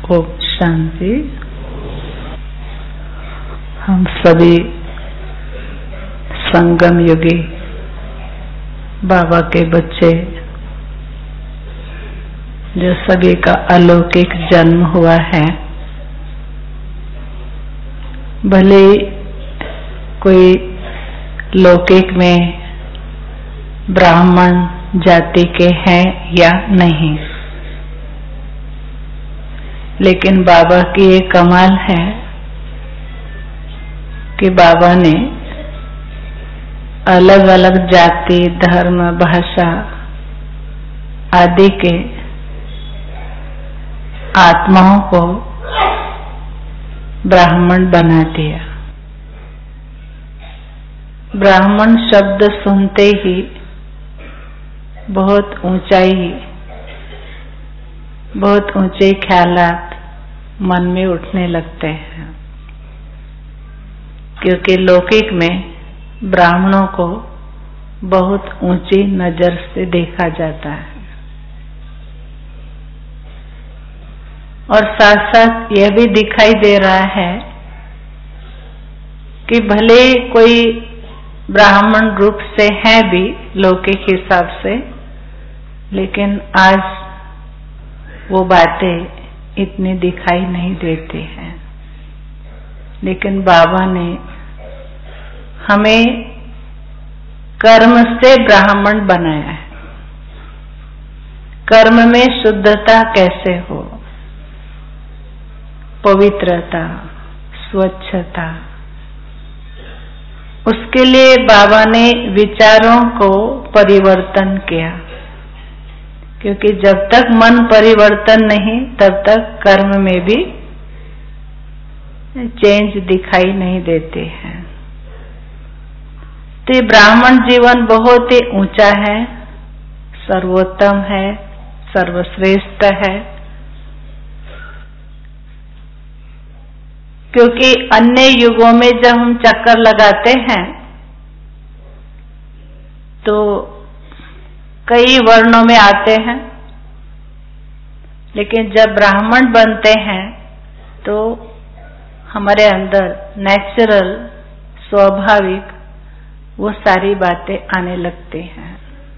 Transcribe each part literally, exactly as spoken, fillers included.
ओम शांति। हम सभी संगम युगी बाबा के बच्चे, जो सभी का अलौकिक जन्म हुआ है, भले कोई लौकिक में ब्राह्मण जाति के हैं या नहीं, लेकिन बाबा की ये कमाल है कि बाबा ने अलग अलग जाति, धर्म, भाषा आदि के आत्माओं को ब्राह्मण बना दिया। ब्राह्मण शब्द सुनते ही बहुत ऊंचाई, बहुत ऊंचे ख्यालात मन में उठने लगते हैं, क्योंकि लौकिक में ब्राह्मणों को बहुत ऊंची नजर से देखा जाता है। और साथ साथ यह भी दिखाई दे रहा है कि भले कोई ब्राह्मण रूप से है भी लौकिक हिसाब से, लेकिन आज वो बातें इतनी दिखाई नहीं देती हैं। लेकिन बाबा ने हमें कर्म से ब्राह्मण बनाया है। कर्म में शुद्धता कैसे हो, पवित्रता, स्वच्छता, उसके लिए बाबा ने विचारों को परिवर्तन किया, क्योंकि जब तक मन परिवर्तन नहीं तब तक कर्म में भी चेंज दिखाई नहीं देते हैं। तो ब्राह्मण जीवन बहुत ही ऊंचा है, सर्वोत्तम है, सर्वश्रेष्ठ है, क्योंकि अन्य युगों में जब हम चक्कर लगाते हैं तो कई वर्णों में आते हैं, लेकिन जब ब्राह्मण बनते हैं तो हमारे अंदर नेचुरल, स्वाभाविक वो सारी बातें आने लगती हैं।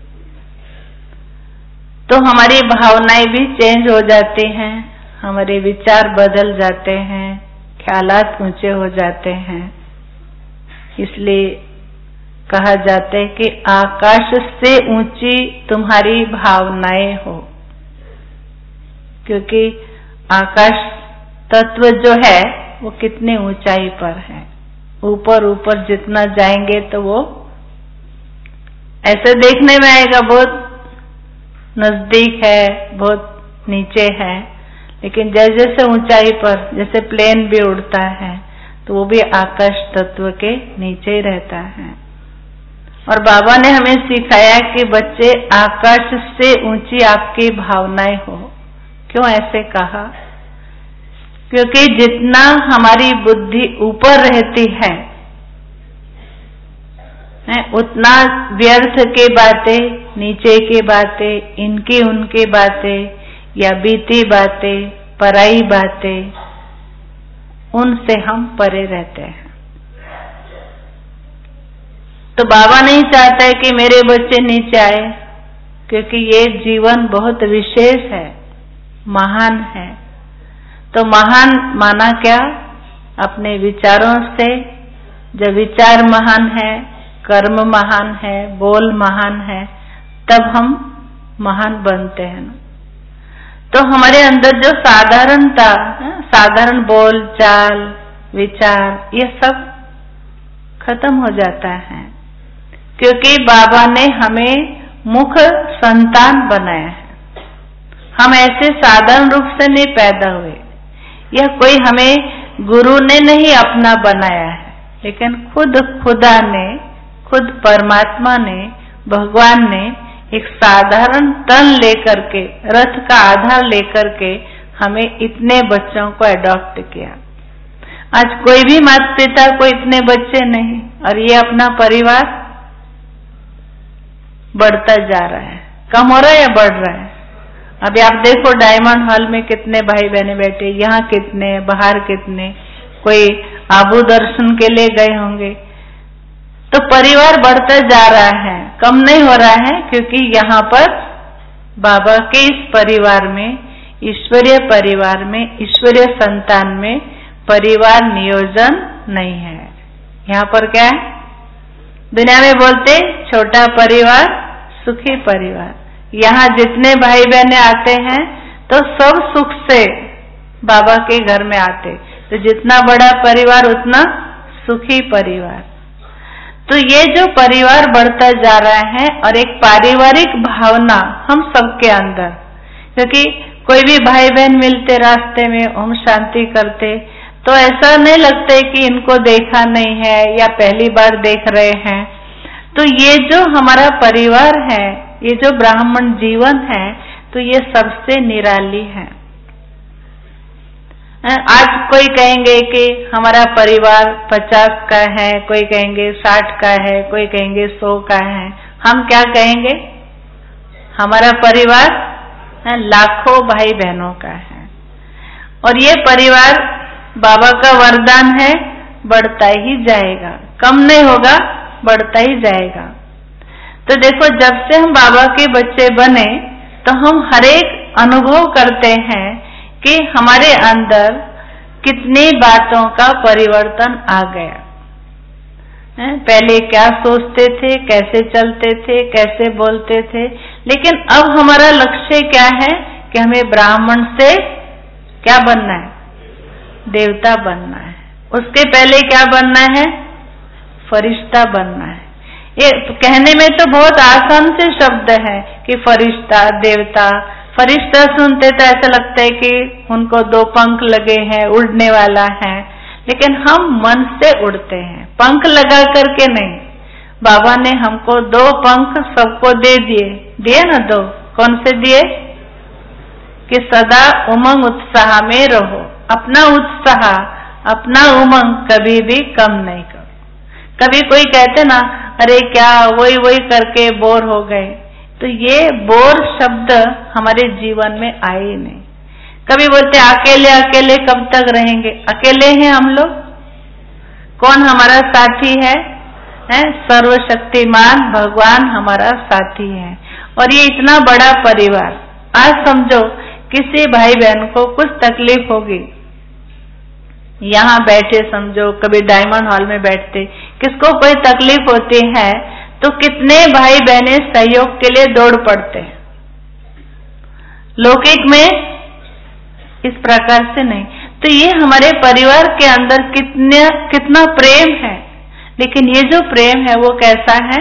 तो हमारी भावनाएं भी चेंज हो जाती हैं, हमारे विचार बदल जाते हैं, ख्यालात ऊंचे हो जाते हैं। इसलिए कहा जाता है कि आकाश से ऊंची तुम्हारी भावनाएं हो, क्योंकि आकाश तत्व जो है वो कितने ऊंचाई पर है। ऊपर ऊपर जितना जाएंगे तो वो ऐसे देखने में आएगा बहुत नजदीक है, बहुत नीचे है, लेकिन जैसे जैसे ऊंचाई पर, जैसे प्लेन भी उड़ता है तो वो भी आकाश तत्व के नीचे ही रहता है। और बाबा ने हमें सिखाया कि बच्चे आकाश से ऊंची आपकी भावनाएं हो। क्यों ऐसे कहा? क्योंकि जितना हमारी बुद्धि ऊपर रहती है, उतना व्यर्थ के बातें, नीचे की बातें, इनकी उनकी बातें या बीती बातें, पराई बातें, उनसे हम परे रहते हैं। तो बाबा नहीं चाहता है कि मेरे बच्चे नीचे आए, क्योंकि ये जीवन बहुत विशेष है, महान है। तो महान माना क्या? अपने विचारों से, जब विचार महान है, कर्म महान है, बोल महान है, तब हम महान बनते हैं ना। तो हमारे अंदर जो साधारणता, साधारण बोल चाल, विचार, ये सब खत्म हो जाता है, क्योंकि बाबा ने हमें मुख संतान बनाया है। हम ऐसे साधारण रूप से नहीं पैदा हुए, यह कोई हमें गुरु ने नहीं अपना बनाया है, लेकिन खुद खुदा ने, खुद परमात्मा ने, भगवान ने एक साधारण तन लेकर के, रथ का आधार लेकर के हमें इतने बच्चों को अडॉप्ट किया। आज कोई भी माता पिता को इतने बच्चे नहीं, और ये अपना परिवार बढ़ता जा रहा है। कम हो रहा है या बढ़ रहा है? अभी आप देखो डायमंड हॉल में कितने भाई बहने बैठे, यहाँ कितने, बाहर कितने, कोई आबू दर्शन के लिए गए होंगे। तो परिवार बढ़ता जा रहा है, कम नहीं हो रहा है, क्योंकि यहाँ पर बाबा के इस परिवार में, ईश्वरीय परिवार में, ईश्वरीय संतान में परिवार नियोजन नहीं है। यहाँ पर क्या है, दुनिया में बोलते छोटा परिवार सुखी परिवार। यहाँ जितने भाई बहने आते हैं तो सब सुख से बाबा के घर में आते, तो जितना बड़ा परिवार उतना सुखी परिवार। तो ये जो परिवार बढ़ता जा रहा है और एक पारिवारिक भावना हम सबके अंदर, क्योंकि कोई भी भाई बहन मिलते रास्ते में ओम शांति करते तो ऐसा नहीं लगता कि इनको देखा नहीं है या पहली बार देख रहे हैं। तो ये जो हमारा परिवार है, ये जो ब्राह्मण जीवन है, तो ये सबसे निराली है। आज कोई कहेंगे कि हमारा परिवार पचास का है, कोई कहेंगे साठ का है, कोई कहेंगे सौ का है। हम क्या कहेंगे, हमारा परिवार लाखों भाई बहनों का है। और ये परिवार बाबा का वरदान है, बढ़ता ही जाएगा, कम नहीं होगा, बढ़ता ही जाएगा। तो देखो, जब से हम बाबा के बच्चे बने तो हम हर एक अनुभव करते हैं कि हमारे अंदर कितनी बातों का परिवर्तन आ गया। पहले क्या सोचते थे, कैसे चलते थे, कैसे बोलते थे, लेकिन अब हमारा लक्ष्य क्या है कि हमें ब्राह्मण से क्या बनना है, देवता बनना है। उसके पहले क्या बनना है, फरिश्ता बनना है। ये तो कहने में तो बहुत आसान से शब्द है कि फरिश्ता, देवता। फरिश्ता सुनते तो ऐसा लगता है कि उनको दो पंख लगे हैं, उड़ने वाला है, लेकिन हम मन से उड़ते हैं, पंख लगा करके नहीं। बाबा ने हमको दो पंख सबको दे दिए, दिए ना दो, कौन से दिए, कि सदा उमंग उत्साह में रहो। अपना उत्साह, अपना उमंग कभी भी कम नहीं करो। कभी कोई कहते ना, अरे क्या वही वही करके बोर हो गए, तो ये बोर शब्द हमारे जीवन में आए ही नहीं। कभी बोलते अकेले अकेले कब तक रहेंगे, अकेले हैं हम लोग, कौन हमारा साथी है, है सर्वशक्तिमान भगवान हमारा साथी है। और ये इतना बड़ा परिवार, आज समझो किसी भाई बहन को कुछ तकलीफ होगी, यहाँ बैठे समझो, कभी डायमंड हॉल में बैठते, किसको कोई तकलीफ होती है तो कितने भाई बहने सहयोग के लिए दौड़ पड़ते हैं। लौकिक में इस प्रकार से नहीं। तो ये हमारे परिवार के अंदर कितने कितना प्रेम है, लेकिन ये जो प्रेम है वो कैसा है,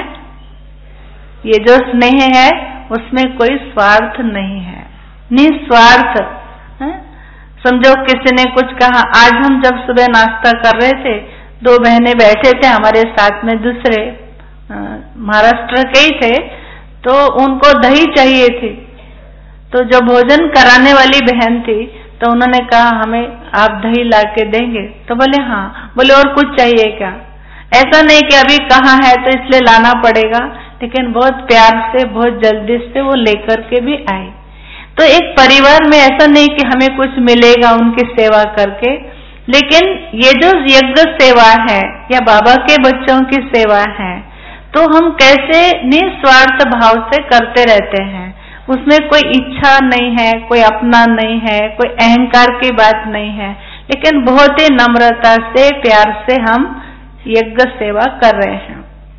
ये जो स्नेह है उसमें कोई स्वार्थ नहीं है, निस्वार्थ है? समझो किसी ने कुछ कहा, आज हम जब सुबह नाश्ता कर रहे थे, दो बहनें बैठे थे हमारे साथ में, दूसरे महाराष्ट्र के ही थे, तो उनको दही चाहिए थी। तो जो भोजन कराने वाली बहन थी तो उन्होंने कहा हमें आप दही ला के देंगे, तो बोले हाँ। बोले और कुछ चाहिए क्या? ऐसा नहीं कि अभी कहाँ है तो इसलिए लाना पड़ेगा, लेकिन बहुत प्यार से, बहुत जल्दी से वो लेकर के भी आए। तो एक परिवार में ऐसा नहीं कि हमें कुछ मिलेगा उनकी सेवा करके, लेकिन ये जो यज्ञ सेवा है या बाबा के बच्चों की सेवा है, तो हम कैसे निस्वार्थ भाव से करते रहते हैं। उसमें कोई इच्छा नहीं है, कोई अपना नहीं है, कोई अहंकार की बात नहीं है, लेकिन बहुत ही नम्रता से, प्यार से हम यज्ञ सेवा कर रहे हैं।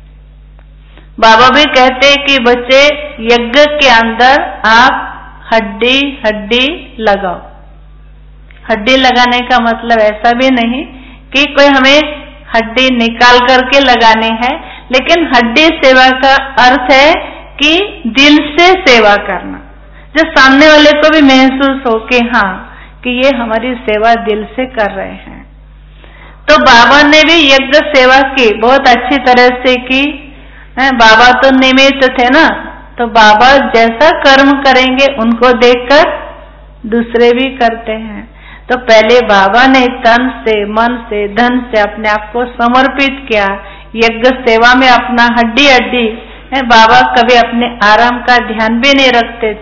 बाबा भी कहते हैं कि बच्चे, यज्ञ के अंदर आप हड्डी हड्डी लगाओ। हड्डी लगाने का मतलब ऐसा भी नहीं कि कोई हमें हड्डी निकाल करके लगानी है, लेकिन हड्डी सेवा का अर्थ है कि दिल से सेवा करना, जो सामने वाले को भी महसूस हो कि हाँ कि ये हमारी सेवा दिल से कर रहे हैं। तो बाबा ने भी यज्ञ सेवा की, बहुत अच्छी तरह से की। बाबा तो निमित्त थे ना, तो बाबा जैसा कर्म करेंगे उनको देखकर दूसरे भी करते हैं। तो पहले बाबा ने तन से, मन से, धन से अपने आप को समर्पित किया यज्ञ सेवा में, अपना हड्डी हड्डी। बाबा कभी अपने आराम का ध्यान भी नहीं रखते थे,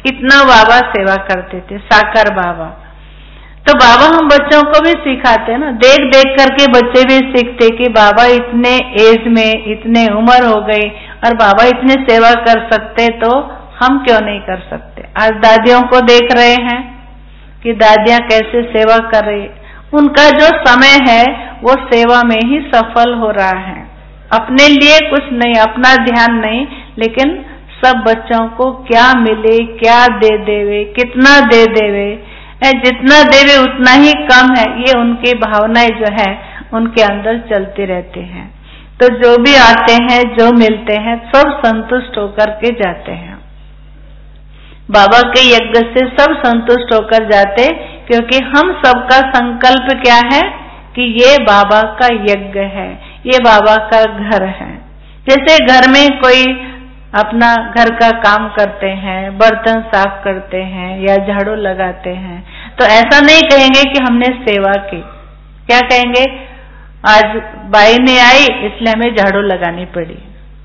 इतना बाबा सेवा करते थे, साकार बाबा। तो बाबा हम बच्चों को भी सिखाते हैं ना, देख देख करके बच्चे भी सीखते कि बाबा इतने एज में, इतने उम्र हो गई और बाबा इतने सेवा कर सकते, तो हम क्यों नहीं कर सकते। आज दादियों को देख रहे हैं कि दादियां कैसे सेवा कर रही, उनका जो समय है वो सेवा में ही सफल हो रहा है। अपने लिए कुछ नहीं, अपना ध्यान नहीं, लेकिन सब बच्चों को क्या मिले, क्या दे देवे, कितना दे देवे, जितना देवे उतना ही कम है, ये उनकी भावनाएं जो है उनके अंदर चलती रहते हैं। तो जो भी आते हैं, जो मिलते हैं, सब संतुष्ट होकर के जाते हैं। बाबा के यज्ञ से सब संतुष्ट होकर जाते, क्योंकि हम सबका संकल्प क्या है कि ये बाबा का यज्ञ है, ये बाबा का घर है। जैसे घर में कोई अपना घर का काम करते हैं, बर्तन साफ करते हैं या झाड़ू लगाते हैं, तो ऐसा नहीं कहेंगे कि हमने सेवा की। क्या कहेंगे, आज बाई नहीं आई इसलिए हमें झाड़ू लगानी पड़ी।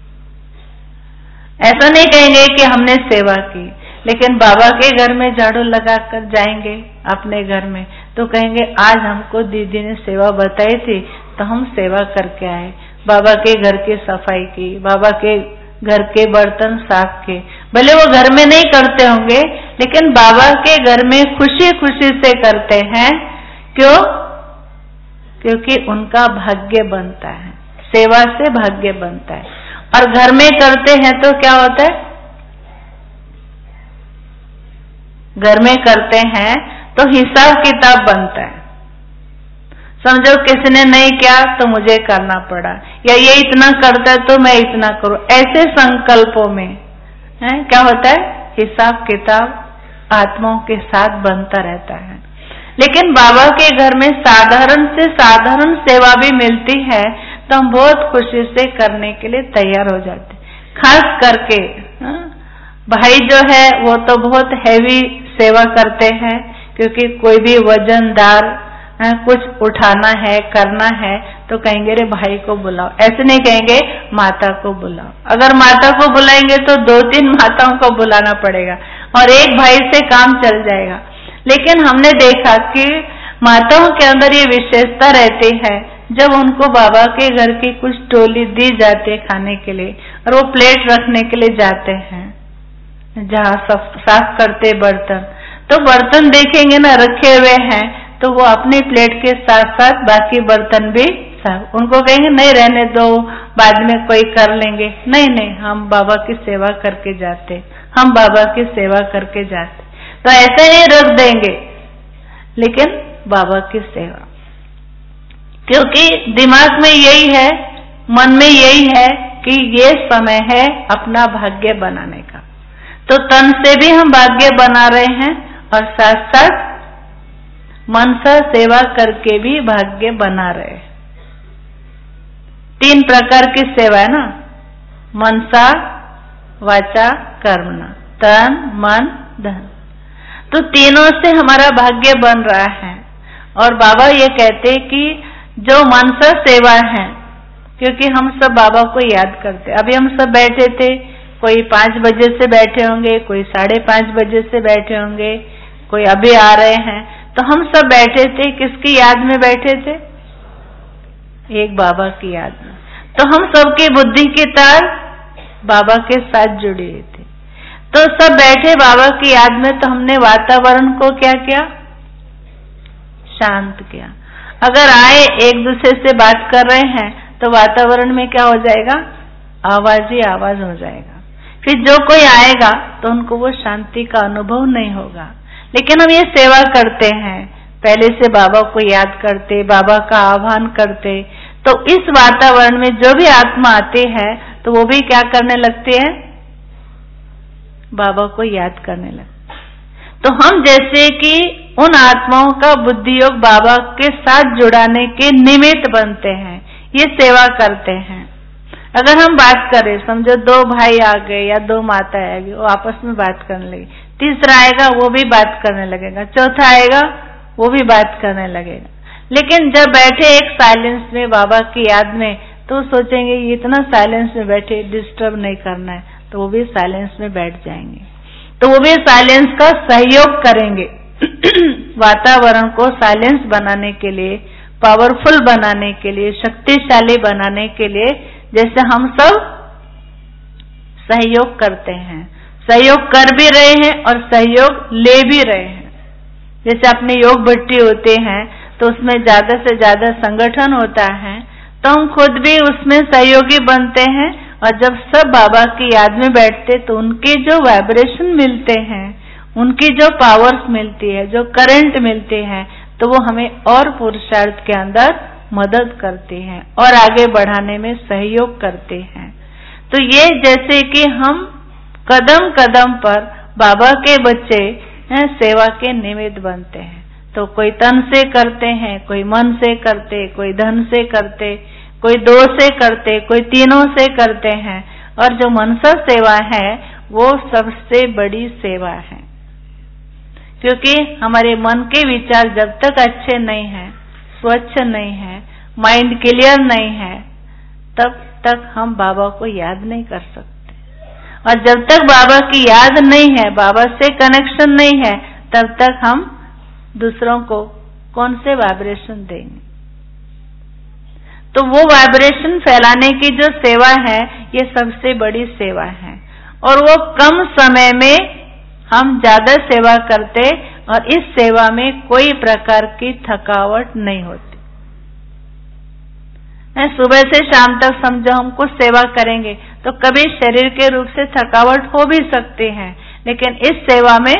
ऐसा नहीं कहेंगे कि हमने सेवा की। लेकिन बाबा के घर में झाड़ू लगा कर जाएंगे अपने घर में, तो कहेंगे आज हमको दीदी ने सेवा बताई थी तो हम सेवा करके आए, बाबा के घर की सफाई की, बाबा के घर के बर्तन साफ किए। भले वो घर में नहीं करते होंगे, लेकिन बाबा के घर में खुशी खुशी से करते हैं। क्यों? क्योंकि उनका भाग्य बनता है, सेवा से भाग्य बनता है। और घर में करते हैं तो क्या होता है, घर में करते हैं तो हिसाब किताब बनता है। समझो किसी ने नहीं किया तो मुझे करना पड़ा, या ये इतना करता है तो मैं इतना करूं, ऐसे संकल्पों में है क्या होता है, हिसाब किताब आत्माओं के साथ बनता रहता है। लेकिन बाबा के घर में साधारण से साधारण सेवा भी मिलती है तो हम बहुत खुशी से करने के लिए तैयार हो जाते। खास करके हा? भाई जो है वो तो बहुत हैवी सेवा करते हैं, क्योंकि कोई भी वजनदार है, कुछ उठाना है, करना है, तो कहेंगे रे भाई को बुलाओ। ऐसे नहीं कहेंगे माता को बुलाओ। अगर माता को बुलाएंगे तो दो तीन माताओं को बुलाना पड़ेगा और एक भाई से काम चल जाएगा। लेकिन हमने देखा कि माताओं के अंदर ये विशेषता रहती है, जब उनको बाबा के घर की कुछ टोली दी जाती है खाने के लिए और वो प्लेट रखने के लिए जाते हैं जहाँ साफ करते बर्तन, तो बर्तन देखेंगे ना रखे हुए हैं, तो वो अपनी प्लेट के साथ साथ बाकी बर्तन भी साफ। उनको कहेंगे नहीं रहने दो, बाद में कोई कर लेंगे। नहीं नहीं, हम बाबा की सेवा करके जाते, हम बाबा की सेवा करके जाते, तो ऐसे ही रख देंगे, लेकिन बाबा की सेवा। क्योंकि दिमाग में यही है, मन में यही है कि ये समय है अपना भाग्य बनाने का। तो तन से भी हम भाग्य बना रहे हैं और साथ साथ मनसा सेवा करके भी भाग्य बना रहे। तीन प्रकार की सेवा है ना, मनसा वाचा कर्मणा, तन मन धन। तो तीनों से हमारा भाग्य बन रहा है। और बाबा ये कहते कि जो मनसा सेवा है, क्योंकि हम सब बाबा को याद करते। अभी हम सब बैठे थे, कोई पांच बजे से बैठे होंगे, कोई साढ़े पांच बजे से बैठे होंगे, कोई अभी आ रहे हैं, तो हम सब बैठे थे, किसकी याद में बैठे थे? एक बाबा की याद में। तो हम सबकी बुद्धि की तार बाबा के साथ जुड़ी हुई थी। तो सब बैठे बाबा की याद में, तो हमने वातावरण को क्या किया? शांत किया। अगर आए एक दूसरे से बात कर रहे हैं तो वातावरण में क्या हो जाएगा? आवाज ही आवाज हो जाएगा। फिर जो कोई आएगा तो उनको वो शांति का अनुभव नहीं होगा। लेकिन हम ये सेवा करते हैं, पहले से बाबा को याद करते, बाबा का आह्वान करते, तो इस वातावरण में जो भी आत्मा आती है तो वो भी क्या करने लगती है? बाबा को याद करने लगती। तो हम जैसे कि उन आत्माओं का बुद्धि योग बाबा के साथ जुड़ाने के निमित्त बनते हैं, ये सेवा करते हैं। अगर हम बात करें, समझो दो भाई आ गए या दो माता आ गई, वो आपस में बात करने लगे, तीसरा आएगा वो भी बात करने लगेगा, चौथा आएगा वो भी बात करने लगेगा। लेकिन जब बैठे एक साइलेंस में बाबा की याद में, तो सोचेंगे ये इतना साइलेंस में बैठे, डिस्टर्ब नहीं करना है, तो वो भी साइलेंस में बैठ जाएंगे। तो वो भी साइलेंस का सहयोग करेंगे वातावरण को साइलेंस बनाने के लिए, पावरफुल बनाने के लिए, शक्तिशाली बनाने के लिए, जैसे हम सब सहयोग करते हैं, सहयोग कर भी रहे हैं और सहयोग ले भी रहे हैं। जैसे अपने योग भट्टी होते हैं तो उसमें ज्यादा से ज्यादा संगठन होता है, तो हम खुद भी उसमें सहयोगी बनते हैं, और जब सब बाबा की याद में बैठते तो उनके जो वाइब्रेशन मिलते हैं, उनकी जो पावर्स मिलती है, जो करंट मिलते हैं, तो वो हमें और पुरुषार्थ के अंदर मदद करते हैं और आगे बढ़ाने में सहयोग करते हैं। तो ये जैसे कि हम कदम कदम पर बाबा के बच्चे सेवा के निमित्त बनते हैं। तो कोई तन से करते हैं, कोई मन से करते, कोई धन से करते, कोई दो से करते, कोई तीनों से करते हैं। और जो मनसा सेवा है वो सबसे बड़ी सेवा है, क्योंकि हमारे मन के विचार जब तक अच्छे नहीं हैं, स्वच्छ नहीं है, माइंड क्लियर नहीं है, तब तक हम बाबा को याद नहीं कर सकते। और जब तक बाबा की याद नहीं है, बाबा से कनेक्शन नहीं है, तब तक हम दूसरों को कौन से वाइब्रेशन देंगे। तो वो वाइब्रेशन फैलाने की जो सेवा है, ये सबसे बड़ी सेवा है, और वो कम समय में हम ज्यादा सेवा करते, और इस सेवा में कोई प्रकार की थकावट नहीं होती। सुबह से शाम तक समझो हम कुछ सेवा करेंगे तो कभी शरीर के रूप से थकावट हो भी सकती है, लेकिन इस सेवा में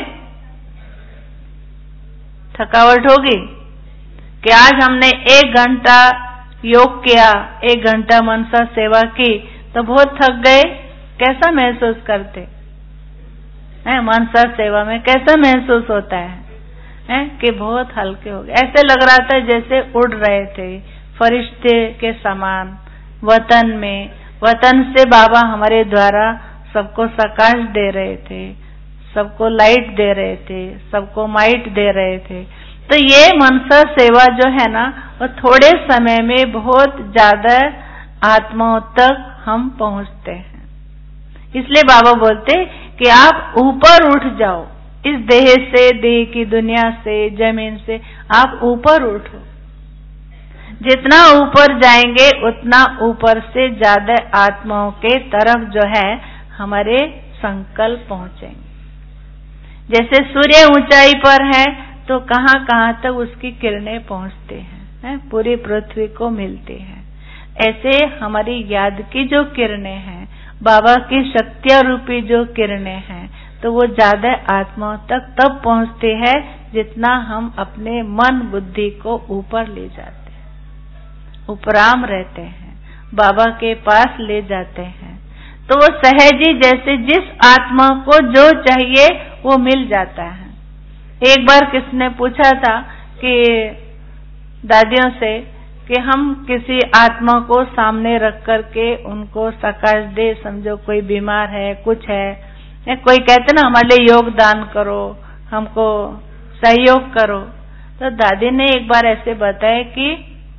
थकावट होगी कि आज हमने एक घंटा योग किया, एक घंटा मनसा सेवा की, तो बहुत थक गए, कैसा महसूस करते हैं? मनसा सेवा में कैसा महसूस होता है, है? कि बहुत हल्के हो गए, ऐसे लग रहा था जैसे उड़ रहे थे फरिश्ते के समान वतन में। वतन से बाबा हमारे द्वारा सबको प्रकाश दे रहे थे, सबको लाइट दे रहे थे, सबको माइट दे रहे थे। तो ये मनसा सेवा जो है ना, वो थोड़े समय में बहुत ज्यादा आत्माओं तक हम पहुंचते हैं। इसलिए बाबा बोलते कि आप ऊपर उठ जाओ, इस देह से, देह की दुनिया से, जमीन से आप ऊपर उठो। जितना ऊपर जाएंगे उतना ऊपर से ज्यादा आत्माओं के तरफ जो है हमारे संकल्प पहुंचेंगे। जैसे सूर्य ऊंचाई पर है तो कहां कहां तक उसकी किरणें पहुंचते हैं, है? पूरी पृथ्वी को मिलती है। ऐसे हमारी याद की जो किरणें हैं, बाबा की शक्तियां रूपी जो किरणें हैं, तो वो ज्यादा आत्माओं तक तब पहुंचते हैं जितना हम अपने मन बुद्धि को ऊपर ले जाते हैं, उपराम रहते हैं, बाबा के पास ले जाते हैं। तो वो सहज ही जैसे जिस आत्मा को जो चाहिए वो मिल जाता है। एक बार किसने पूछा था कि दादियों से कि हम किसी आत्मा को सामने रख करके उनको सकाश दे, समझो कोई बीमार है, कुछ है, या कोई कहते ना हमारे लिए योगदान करो, हमको सहयोग करो। तो दादी ने एक बार ऐसे बताया कि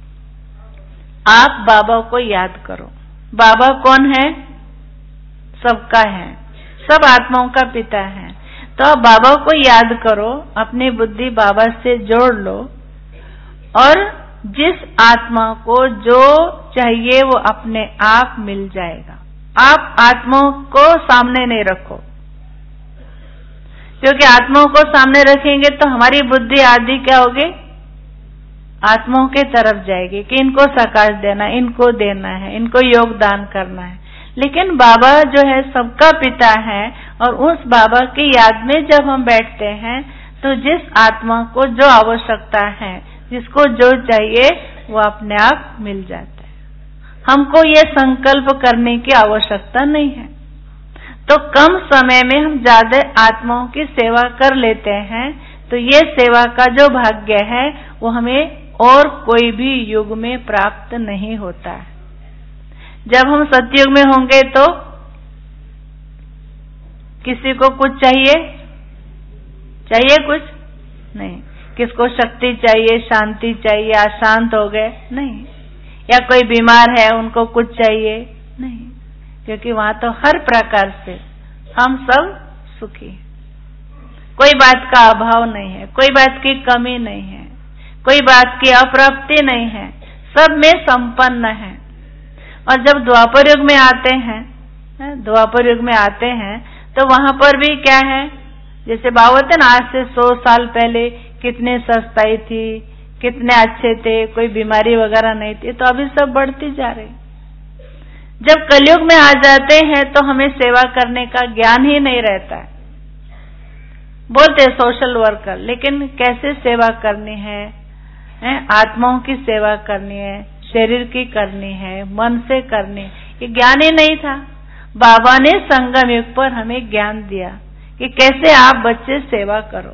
आप बाबा को याद करो। बाबा कौन है? सबका है, सब आत्माओं का पिता है। तो आप बाबा को याद करो, अपनी बुद्धि बाबा से जोड़ लो, और जिस आत्मा को जो चाहिए वो अपने आप मिल जाएगा। आप आत्माओं को सामने नहीं रखो, क्योंकि आत्माओं को सामने रखेंगे तो हमारी बुद्धि आदि क्या होगी, आत्माओं के तरफ जाएगी कि इनको सकाश देना, इनको देना है, इनको योगदान करना है। लेकिन बाबा जो है सबका पिता है, और उस बाबा की याद में जब हम बैठते हैं तो जिस आत्मा को जो आवश्यकता है, जिसको जो चाहिए, वो अपने आप मिल जाता है। हमको ये संकल्प करने की आवश्यकता नहीं है। तो कम समय में हम ज्यादा आत्माओं की सेवा कर लेते हैं। तो ये सेवा का जो भाग्य है वो हमें और कोई भी युग में प्राप्त नहीं होता है। जब हम सतयुग में होंगे तो किसी को कुछ चाहिए चाहिए कुछ नहीं, किसको शक्ति चाहिए, शांति चाहिए, अशांत हो गए नहीं, या कोई बीमार है उनको कुछ चाहिए नहीं, क्योंकि वहां तो हर प्रकार से हम सब सुखी हैं। कोई बात का अभाव नहीं है, कोई बात की कमी नहीं है, कोई बात की अप्राप्ति नहीं है, सब में संपन्न है। और जब द्वापर युग में आते हैं, द्वापर युग में आते हैं तो वहां पर भी क्या है, जैसे भागवत है ना, आज से सौ साल पहले कितने सस्ताई थी, कितने अच्छे थे, कोई बीमारी वगैरह नहीं थी, तो अभी सब बढ़ती जा रही। जब कलयुग में आ जाते हैं तो हमें सेवा करने का ज्ञान ही नहीं रहता है। बोलते सोशल वर्कर, लेकिन कैसे सेवा करनी है, है? आत्माओं की सेवा करनी है, शरीर की करनी है, मन से करनी है, ये ज्ञान ही नहीं था। बाबा ने संगम युग पर हमें ज्ञान दिया कि कैसे आप बच्चे सेवा करो।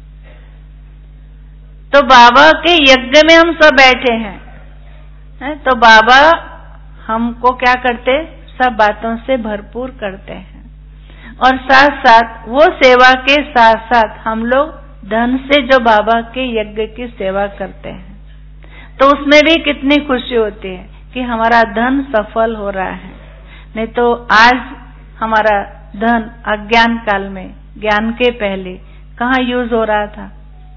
तो बाबा के यज्ञ में हम सब बैठे हैं, है? तो बाबा हमको क्या करते, सब बातों से भरपूर करते हैं, और साथ साथ वो सेवा के साथ साथ हम लोग धन से जो बाबा के यज्ञ की सेवा करते हैं, तो उसमें भी कितनी खुशी होती है कि हमारा धन सफल हो रहा है। नहीं तो आज हमारा धन अज्ञान काल में, ज्ञान के पहले कहाँ यूज हो रहा था,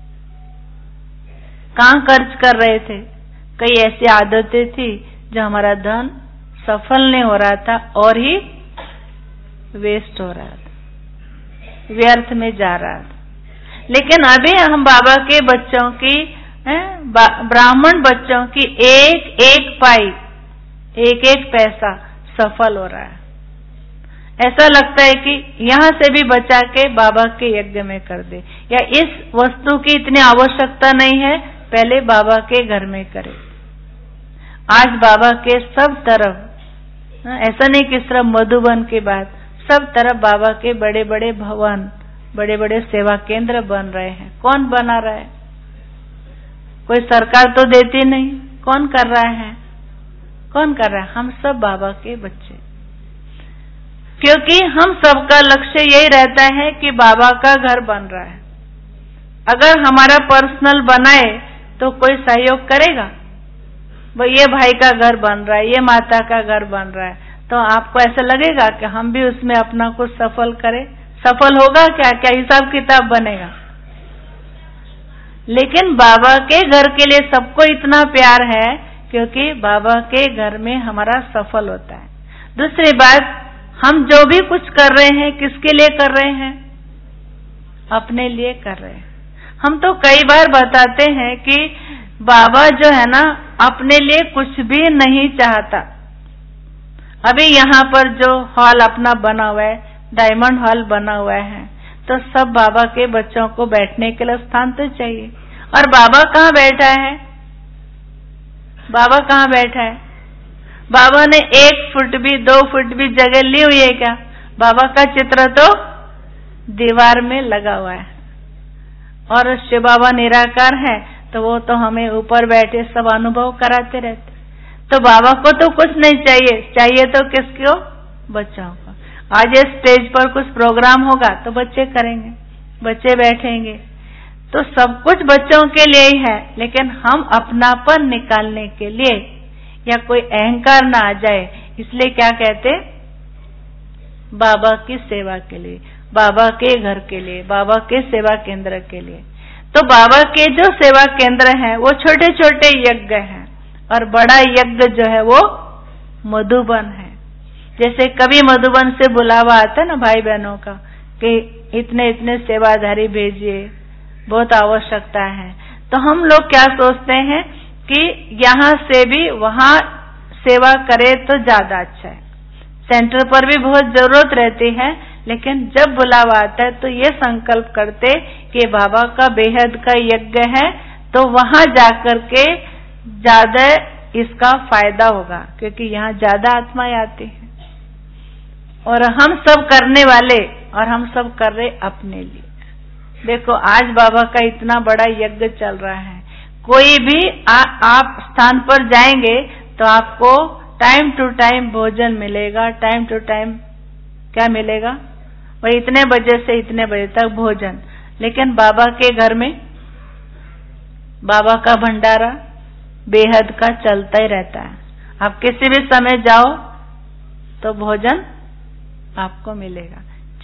कहाँ खर्च कर रहे थे। कई ऐसी आदतें थी जो हमारा धन सफल नहीं हो रहा था और ही वेस्ट हो रहा था, व्यर्थ में जा रहा था। लेकिन अभी हम बाबा के बच्चों की, ब्राह्मण बच्चों की एक एक पाई, एक एक पैसा सफल हो रहा है। ऐसा लगता है कि यहाँ से भी बचा के बाबा के यज्ञ में कर दे, या इस वस्तु की इतनी आवश्यकता नहीं है, पहले बाबा के घर में करे। आज बाबा के सब तरफ, ऐसा नहीं कि सिर्फ मधुबन के बाद, सब तरफ बाबा के बड़े बड़े भवन, बड़े बड़े सेवा केंद्र बन रहे हैं। कौन बना रहा है? कोई सरकार तो देती नहीं। कौन कर रहा है? कौन कर रहा है? हम सब बाबा के बच्चे। क्योंकि हम सबका लक्ष्य यही रहता है कि बाबा का घर बन रहा है। अगर हमारा पर्सनल बनाए तो कोई सहयोग करेगा? भाई ये भाई का घर बन रहा है, ये माता का घर बन रहा है, तो आपको ऐसा लगेगा कि हम भी उसमें अपना कुछ सफल करें? सफल होगा क्या? क्या हिसाब किताब बनेगा? लेकिन बाबा के घर के लिए सबको इतना प्यार है क्योंकि बाबा के घर में हमारा सफल होता है। दूसरी बात, हम जो भी कुछ कर रहे हैं किसके लिए कर रहे हैं? अपने लिए कर रहे हैं। हम तो कई बार बताते हैं कि बाबा जो है ना, अपने लिए कुछ भी नहीं चाहता। अभी यहाँ पर जो हॉल अपना बना हुआ है, डायमंड हॉल बना हुआ है, तो सब बाबा के बच्चों को बैठने के लिए स्थान तो चाहिए। और बाबा कहाँ बैठा है? बाबा कहाँ बैठा है? बाबा ने एक फुट भी, दो फुट भी जगह ली हुई है क्या? बाबा का चित्र तो दीवार में लगा हुआ है। और शिव बाबा निराकार है, तो वो तो हमें ऊपर बैठे सब अनुभव कराते रहते। तो बाबा को तो कुछ नहीं चाहिए, चाहिए तो किसको? बच्चों को। आज इस स्टेज पर कुछ प्रोग्राम होगा तो बच्चे करेंगे, बच्चे बैठेंगे, तो सब कुछ बच्चों के लिए ही है। लेकिन हम अपनापन निकालने के लिए, या कोई अहंकार ना आ जाए, इसलिए क्या कहते? बाबा की सेवा के लिए, बाबा के घर के लिए, बाबा के सेवा केंद्र के लिए। तो बाबा के जो सेवा केंद्र हैं वो छोटे छोटे यज्ञ हैं, और बड़ा यज्ञ जो है वो मधुबन है। जैसे कभी मधुबन से बुलावा आता है ना भाई बहनों का कि इतने इतने सेवाधारी भेजिए, बहुत आवश्यकता है, तो हम लोग क्या सोचते हैं कि यहाँ से भी वहाँ सेवा करे तो ज्यादा अच्छा है। सेंटर पर भी बहुत जरूरत रहती है, लेकिन जब बुलावा आता है तो ये संकल्प करते कि बाबा का बेहद का यज्ञ है, तो वहाँ जाकर के ज्यादा इसका फायदा होगा, क्योंकि यहाँ ज्यादा आत्माएं आती हैं। और हम सब करने वाले, और हम सब कर रहे अपने लिए। देखो आज बाबा का इतना बड़ा यज्ञ चल रहा है, कोई भी आ, आप स्थान पर जाएंगे तो आपको टाइम टू टाइम भोजन मिलेगा। टाइम टू टाइम क्या मिलेगा? वही इतने बजे से इतने बजे तक भोजन। लेकिन बाबा के घर में बाबा का भंडारा बेहद का चलता ही रहता है। आप किसी भी समय जाओ तो भोजन आपको मिलेगा,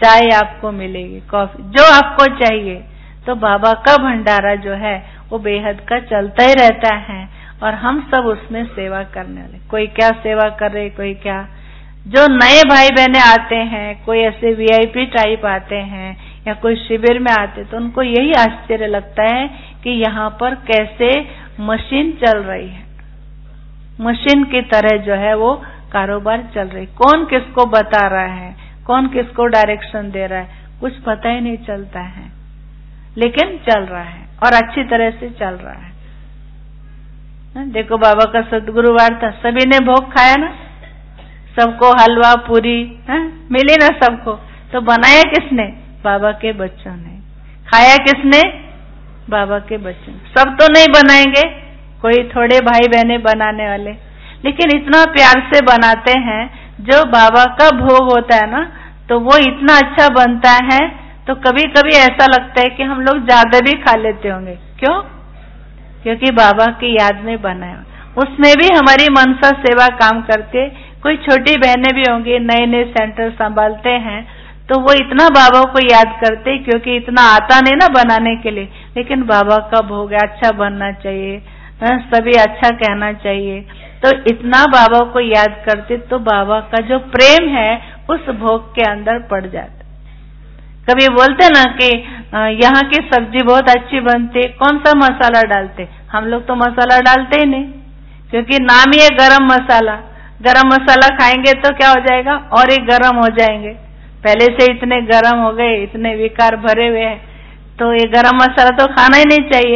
चाय आपको मिलेगी, कॉफी, जो आपको चाहिए। तो बाबा का भंडारा जो है वो बेहद का चलता ही रहता है और हम सब उसमें सेवा करने वाले। कोई क्या सेवा कर रहे, कोई क्या। जो नए भाई बहने आते हैं, कोई ऐसे वीआईपी टाइप आते हैं या कोई शिविर में आते, तो उनको यही आश्चर्य लगता है कि यहाँ पर कैसे मशीन चल रही है, मशीन की तरह जो है वो कारोबार चल रही। कौन किसको बता रहा है, कौन किसको डायरेक्शन दे रहा है, कुछ पता ही नहीं चलता है, लेकिन चल रहा है और अच्छी तरह से चल रहा है। देखो बाबा का सदगुरुवार था, सभी ने भोग खाया ना, सबको हलवा पूरी है मिली ना सबको। तो बनाया किसने? बाबा के बच्चों ने। खाया किसने? बाबा के बच्चों। सब तो नहीं बनाएंगे, कोई थोड़े भाई बहने बनाने वाले, लेकिन इतना प्यार से बनाते हैं। जो बाबा का भोग होता है ना, तो वो इतना अच्छा बनता है, तो कभी कभी ऐसा लगता है कि हम लोग ज्यादा भी खा लेते होंगे। क्यों? क्योंकि बाबा की याद में बनाया। उसमें भी हमारी मनसा सेवा काम करते। कोई छोटी बहनें भी होंगी, नए नए सेंटर संभालते हैं, तो वो इतना बाबा को याद करते, क्योंकि इतना आता नहीं ना बनाने के लिए, लेकिन बाबा का भोग अच्छा बनना चाहिए, सभी अच्छा कहना चाहिए, तो इतना बाबा को याद करते, तो बाबा का जो प्रेम है उस भोग के अंदर पड़ जाता। कभी बोलते ना कि यहाँ की सब्जी बहुत अच्छी बनती, कौन सा मसाला डालते? हम लोग तो मसाला डालते ही नहीं, क्योंकि नाम ही है गरम मसाला। गरम मसाला खाएंगे तो क्या हो जाएगा? और ही गरम हो जाएंगे। पहले से इतने गरम हो गए, इतने विकार भरे हुए हैं, तो ये गरम मसाला तो खाना ही नहीं चाहिए।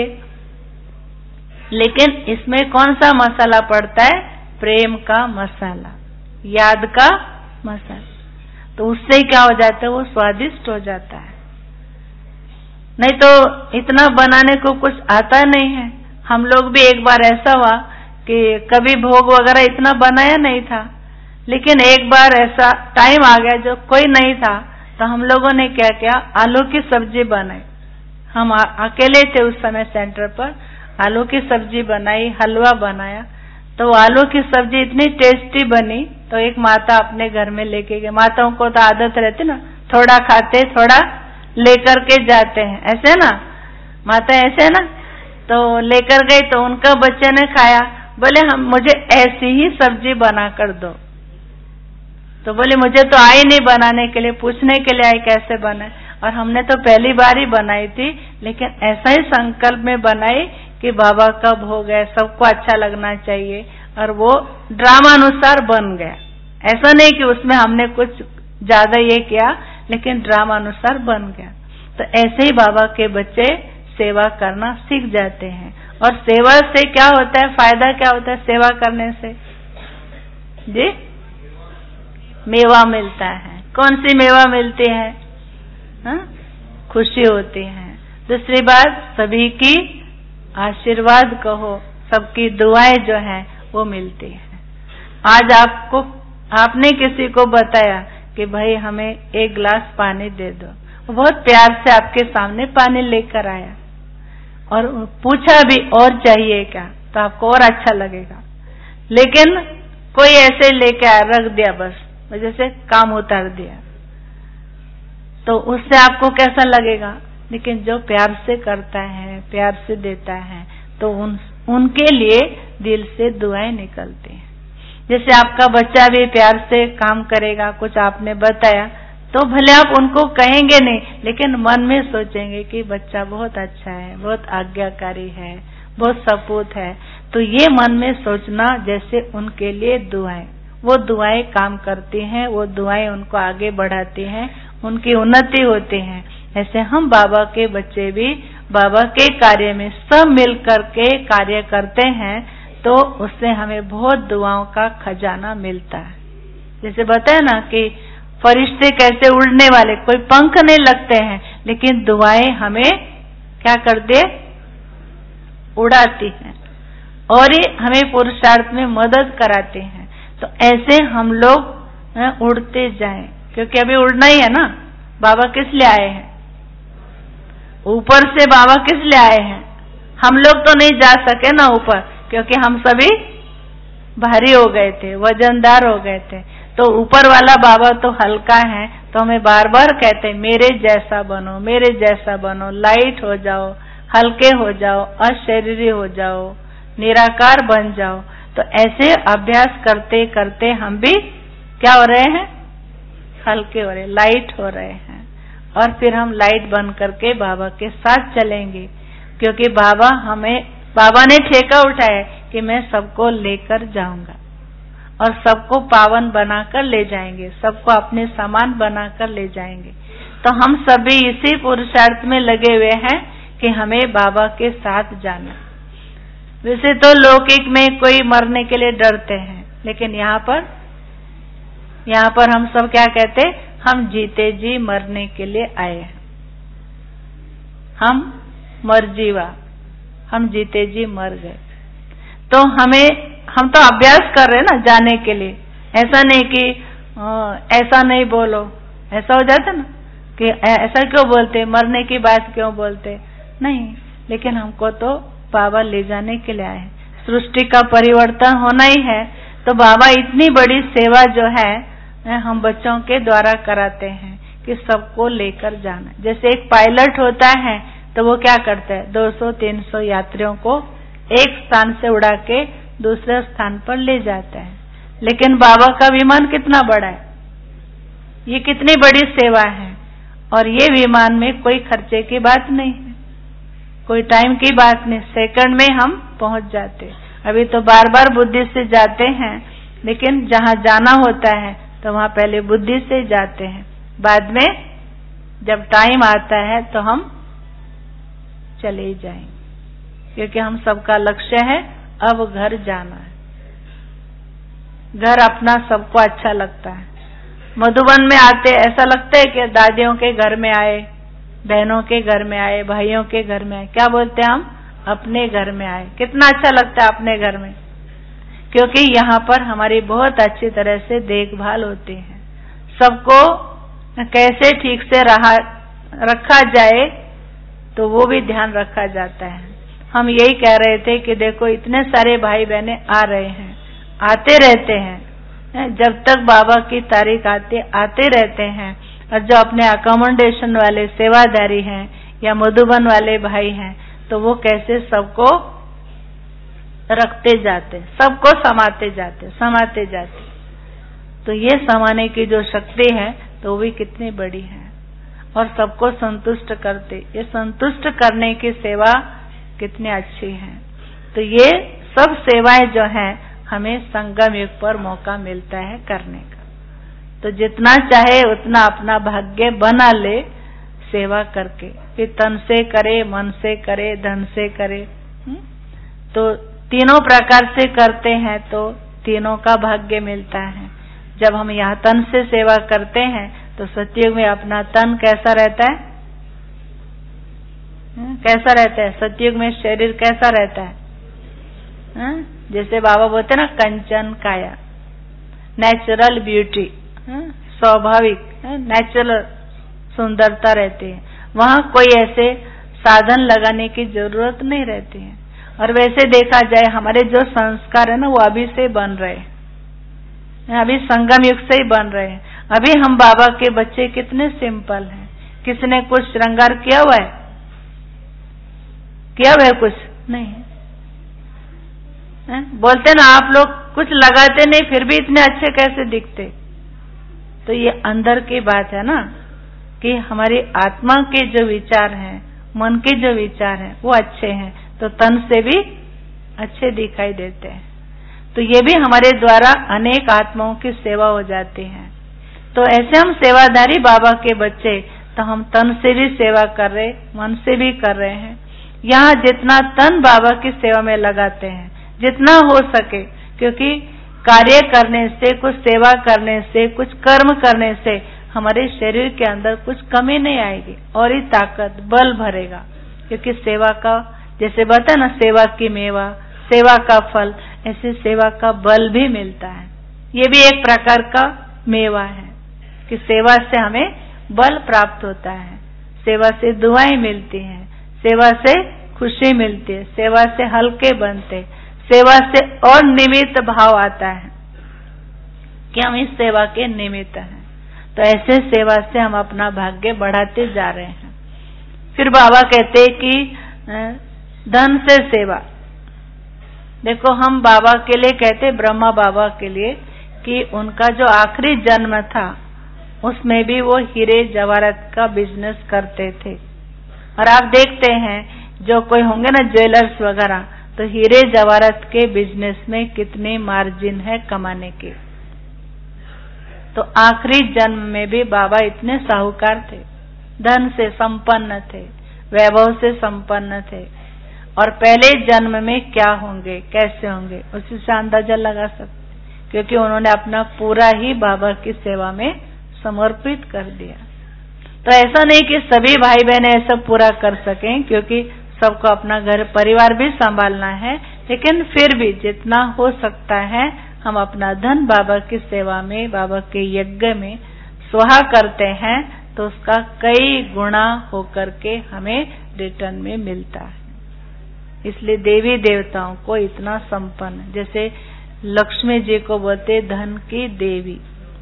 लेकिन इसमें कौन सा मसाला पड़ता है? प्रेम का मसाला, याद का मसाला। तो उससे क्या हो जाता है? वो स्वादिष्ट हो जाता है। नहीं तो इतना बनाने को कुछ आता नहीं है। हम लोग भी एक बार ऐसा हुआ कि कभी भोग वगैरह इतना बनाया नहीं था, लेकिन एक बार ऐसा टाइम आ गया जो कोई नहीं था, तो हम लोगों ने क्या किया, आलू की सब्जी बनाई। हम अकेले थे उस समय सेंटर पर। आलू की सब्जी बनाई, हलवा बनाया। तो आलू की सब्जी इतनी टेस्टी बनी, तो एक माता अपने घर में लेके गई। माताओं को तो आदत रहती ना, थोड़ा खाते थोड़ा लेकर के जाते हैं, ऐसे ना माता, ऐसे ना। तो लेकर गई, तो उनका बच्चे ने खाया, बोले हम मुझे ऐसी ही सब्जी बना कर दो। तो बोले मुझे तो आई नहीं बनाने के लिए, पूछने के लिए आई कैसे बनाए। और हमने तो पहली बार ही बनाई थी, लेकिन ऐसा ही संकल्प में बनाई कि बाबा का भोग है, सबको अच्छा लगना चाहिए, और वो ड्रामा अनुसार बन गया। ऐसा नहीं कि उसमें हमने कुछ ज्यादा ये किया, लेकिन ड्रामा अनुसार बन गया। तो ऐसे ही बाबा के बच्चे सेवा करना सीख जाते हैं। और सेवा से क्या होता है, फायदा क्या होता है सेवा करने से? जी, मेवा मिलता है। कौन सी मेवा मिलती है? हा? खुशी होती है। दूसरी बात, सभी की आशीर्वाद कहो, सबकी दुआएं जो हैं वो मिलती है। आज आपको आपने किसी को बताया कि भाई हमें एक गिलास पानी दे दो, वो बहुत प्यार से आपके सामने पानी लेकर आया और पूछा भी और चाहिए क्या, तो आपको और अच्छा लगेगा। लेकिन कोई ऐसे लेके आया, रख दिया, बस वजह से काम उतार दिया, तो उससे आपको कैसा लगेगा? लेकिन जो प्यार से करता है, प्यार से देता है, तो उन उनके लिए दिल से दुआएं निकलती हैं। जैसे आपका बच्चा भी प्यार से काम करेगा, कुछ आपने बताया, तो भले आप उनको कहेंगे नहीं, लेकिन मन में सोचेंगे कि बच्चा बहुत अच्छा है, बहुत आज्ञाकारी है, बहुत सपूत है। तो ये मन में सोचना जैसे उनके लिए दुआएं, वो दुआएं काम करती हैं, वो दुआएं उनको आगे बढ़ाती हैं, उनकी उन्नति होती है। ऐसे हम बाबा के बच्चे भी बाबा के कार्य में सब मिल करके कार्य करते हैं, तो उससे हमें बहुत दुआओं का खजाना मिलता है। जैसे बताया ना कि फरिश्ते कैसे उड़ने वाले, कोई पंख नहीं लगते हैं, लेकिन दुआएं हमें क्या कर दे, उड़ाती हैं और ये हमें पुरुषार्थ में मदद कराते हैं। तो ऐसे हम लोग उड़ते जाएं, क्योंकि अभी उड़ना ही है ना। बाबा किस लिए आए हैं? ऊपर से बाबा किस लिए आए हैं? हम लोग तो नहीं जा सके ना ऊपर, क्योंकि हम सभी भारी हो गए थे, वजनदार हो गए थे। तो ऊपर वाला बाबा तो हल्का है, तो हमें बार बार कहते हैं मेरे जैसा बनो, मेरे जैसा बनो, लाइट हो जाओ, हल्के हो जाओ, अशरीरी हो जाओ, निराकार बन जाओ। तो ऐसे अभ्यास करते करते हम भी क्या हो रहे हैं, हल्के हो रहे, लाइट हो रहे हैं। और फिर हम लाइट बन करके बाबा के साथ चलेंगे, क्योंकि बाबा हमें, बाबा ने ठेका उठाया कि मैं सबको लेकर जाऊंगा और सबको पावन बनाकर ले जाएंगे, सबको अपने समान बनाकर ले जाएंगे। तो हम सभी इसी पुरुषार्थ में लगे हुए हैं कि हमें बाबा के साथ जाना। वैसे तो लौकिक में कोई मरने के लिए डरते हैं, लेकिन यहाँ पर यहाँ पर हम सब क्या कहते, हम जीते जी मरने के लिए आए हैं। हम मर जीवा, हम जीते जी मर गए। तो हमें, हम तो अभ्यास कर रहे हैं ना जाने के लिए। ऐसा नहीं कि ऐसा नहीं बोलो, ऐसा हो जाता ना कि ऐसा क्यों बोलते, मरने की बात क्यों बोलते, नहीं। लेकिन हमको तो बाबा ले जाने के लिए आए हैं, सृष्टि का परिवर्तन होना ही है। तो बाबा इतनी बड़ी सेवा जो है हम बच्चों के द्वारा कराते हैं कि सबको लेकर जाना। जैसे एक पायलट होता है तो वो क्या करता है, दो सौ तीन सौ यात्रियों को एक स्थान से उड़ा के दूसरे स्थान पर ले जाता है। लेकिन बाबा का विमान कितना बड़ा है, ये कितनी बड़ी सेवा है। और ये विमान में कोई खर्चे की बात नहीं है, कोई टाइम की बात नहीं, सेकंड में हम पहुंच जाते। अभी तो बार बार बुद्धि से जाते हैं, लेकिन जहां जाना होता है तो वहां पहले बुद्धि से जाते हैं, बाद में जब टाइम आता है तो हम चले ही जाएंगे, क्योंकि हम सबका लक्ष्य है अब घर जाना है। घर अपना सबको अच्छा लगता है। मधुबन में आते ऐसा लगता है कि दादियों के घर में आए, बहनों के घर में आए, भाइयों के घर में आए। क्या बोलते हैं हम, अपने घर में आए। कितना अच्छा लगता है अपने घर में, क्योंकि यहाँ पर हमारी बहुत अच्छी तरह से देखभाल होती है। सबको कैसे ठीक से रहा रखा जाए तो वो भी ध्यान रखा जाता है। हम यही कह रहे थे कि देखो इतने सारे भाई बहने आ रहे हैं, आते रहते हैं, जब तक बाबा की तारीख आते आते रहते हैं। और जो अपने अकोमोडेशन वाले सेवादारी हैं या मधुबन वाले भाई हैं, तो वो कैसे सबको रखते जाते, सबको समाते जाते समाते जाते। तो ये समाने की जो शक्ति है तो वो भी कितनी बड़ी है, और सबको संतुष्ट करते, ये संतुष्ट करने की सेवा कितनी अच्छी है। तो ये सब सेवाएं जो हैं हमें संगम युग पर मौका मिलता है करने का। तो जितना चाहे उतना अपना भाग्य बना ले सेवा करके, फिर तन से करे, मन से करे, धन से करे। तो तीनों प्रकार से करते हैं तो तीनों का भाग्य मिलता है। जब हम यहाँ तन से सेवा करते हैं तो सतयुग में अपना तन कैसा रहता है, कैसा रहता है सतयुग में, शरीर कैसा रहता है, जैसे बाबा बोलते ना कंचन काया, नेचुरल ब्यूटी, स्वाभाविक नेचुरल सुंदरता रहती है। वहाँ कोई ऐसे साधन लगाने की जरूरत नहीं रहती है। और वैसे देखा जाए हमारे जो संस्कार है ना वो अभी से बन रहे हैं, अभी संगम युग से ही बन रहे हैं। अभी हम बाबा के बच्चे कितने सिंपल हैं। किसने कुछ श्रृंगार किया हुआ है, किया हुआ है कुछ नहीं है? बोलते ना आप लोग कुछ लगाते नहीं फिर भी इतने अच्छे कैसे दिखते। तो ये अंदर की बात है ना कि हमारी आत्मा के जो विचार हैं, मन के जो विचार हैं वो अच्छे हैं, तो तन से भी अच्छे दिखाई देते हैं। तो ये भी हमारे द्वारा अनेक आत्माओं की सेवा हो जाती है। तो ऐसे हम सेवादारी बाबा के बच्चे, तो हम तन से भी सेवा कर रहे, मन से भी कर रहे हैं। यहाँ जितना तन बाबा की सेवा में लगाते हैं, जितना हो सके, क्योंकि कार्य करने से, कुछ सेवा करने से, कुछ कर्म करने से हमारे शरीर के अंदर कुछ कमी नहीं आएगी और ही ताकत बल भरेगा। क्योंकि सेवा का, जैसे बता ना सेवा की मेवा, सेवा का फल, ऐसे सेवा का बल भी मिलता है। ये भी एक प्रकार का मेवा है कि सेवा से हमें बल प्राप्त होता है, सेवा से दुआएं मिलती हैं, सेवा से खुशी मिलती है, सेवा से हल्के बनते, सेवा से और निमित्त भाव आता है कि हम इस सेवा के निमित्त हैं। तो ऐसे सेवा से हम अपना भाग्य बढ़ाते जा रहे हैं। फिर बाबा कहते कि धन से सेवा। देखो हम बाबा के लिए कहते, ब्रह्मा बाबा के लिए, कि उनका जो आखिरी जन्म था उसमें भी वो हीरे जवाहरात का बिजनेस करते थे। और आप देखते हैं जो कोई होंगे ना ज्वेलर्स वगैरह, तो हीरे जवाहरात के बिजनेस में कितने मार्जिन है कमाने के। तो आखिरी जन्म में भी बाबा इतने साहूकार थे, धन से संपन्न थे, वैभव से संपन्न थे। और पहले जन्म में क्या होंगे, कैसे होंगे, उसी से अंदाजा लगा सकते, क्योंकि उन्होंने अपना पूरा ही बाबा की सेवा में समर्पित कर दिया। तो ऐसा नहीं कि सभी भाई बहन ऐसा पूरा कर सकें, क्योंकि सबको अपना घर परिवार भी संभालना है, लेकिन फिर भी जितना हो सकता है हम अपना धन बाबा की सेवा में, बाबा के यज्ञ में स्वाहा करते हैं, तो उसका कई गुना होकर के हमें रिटर्न में मिलता है। इसलिए देवी देवताओं को इतना संपन्न, जैसे लक्ष्मी जी को बोलते धन की देवी,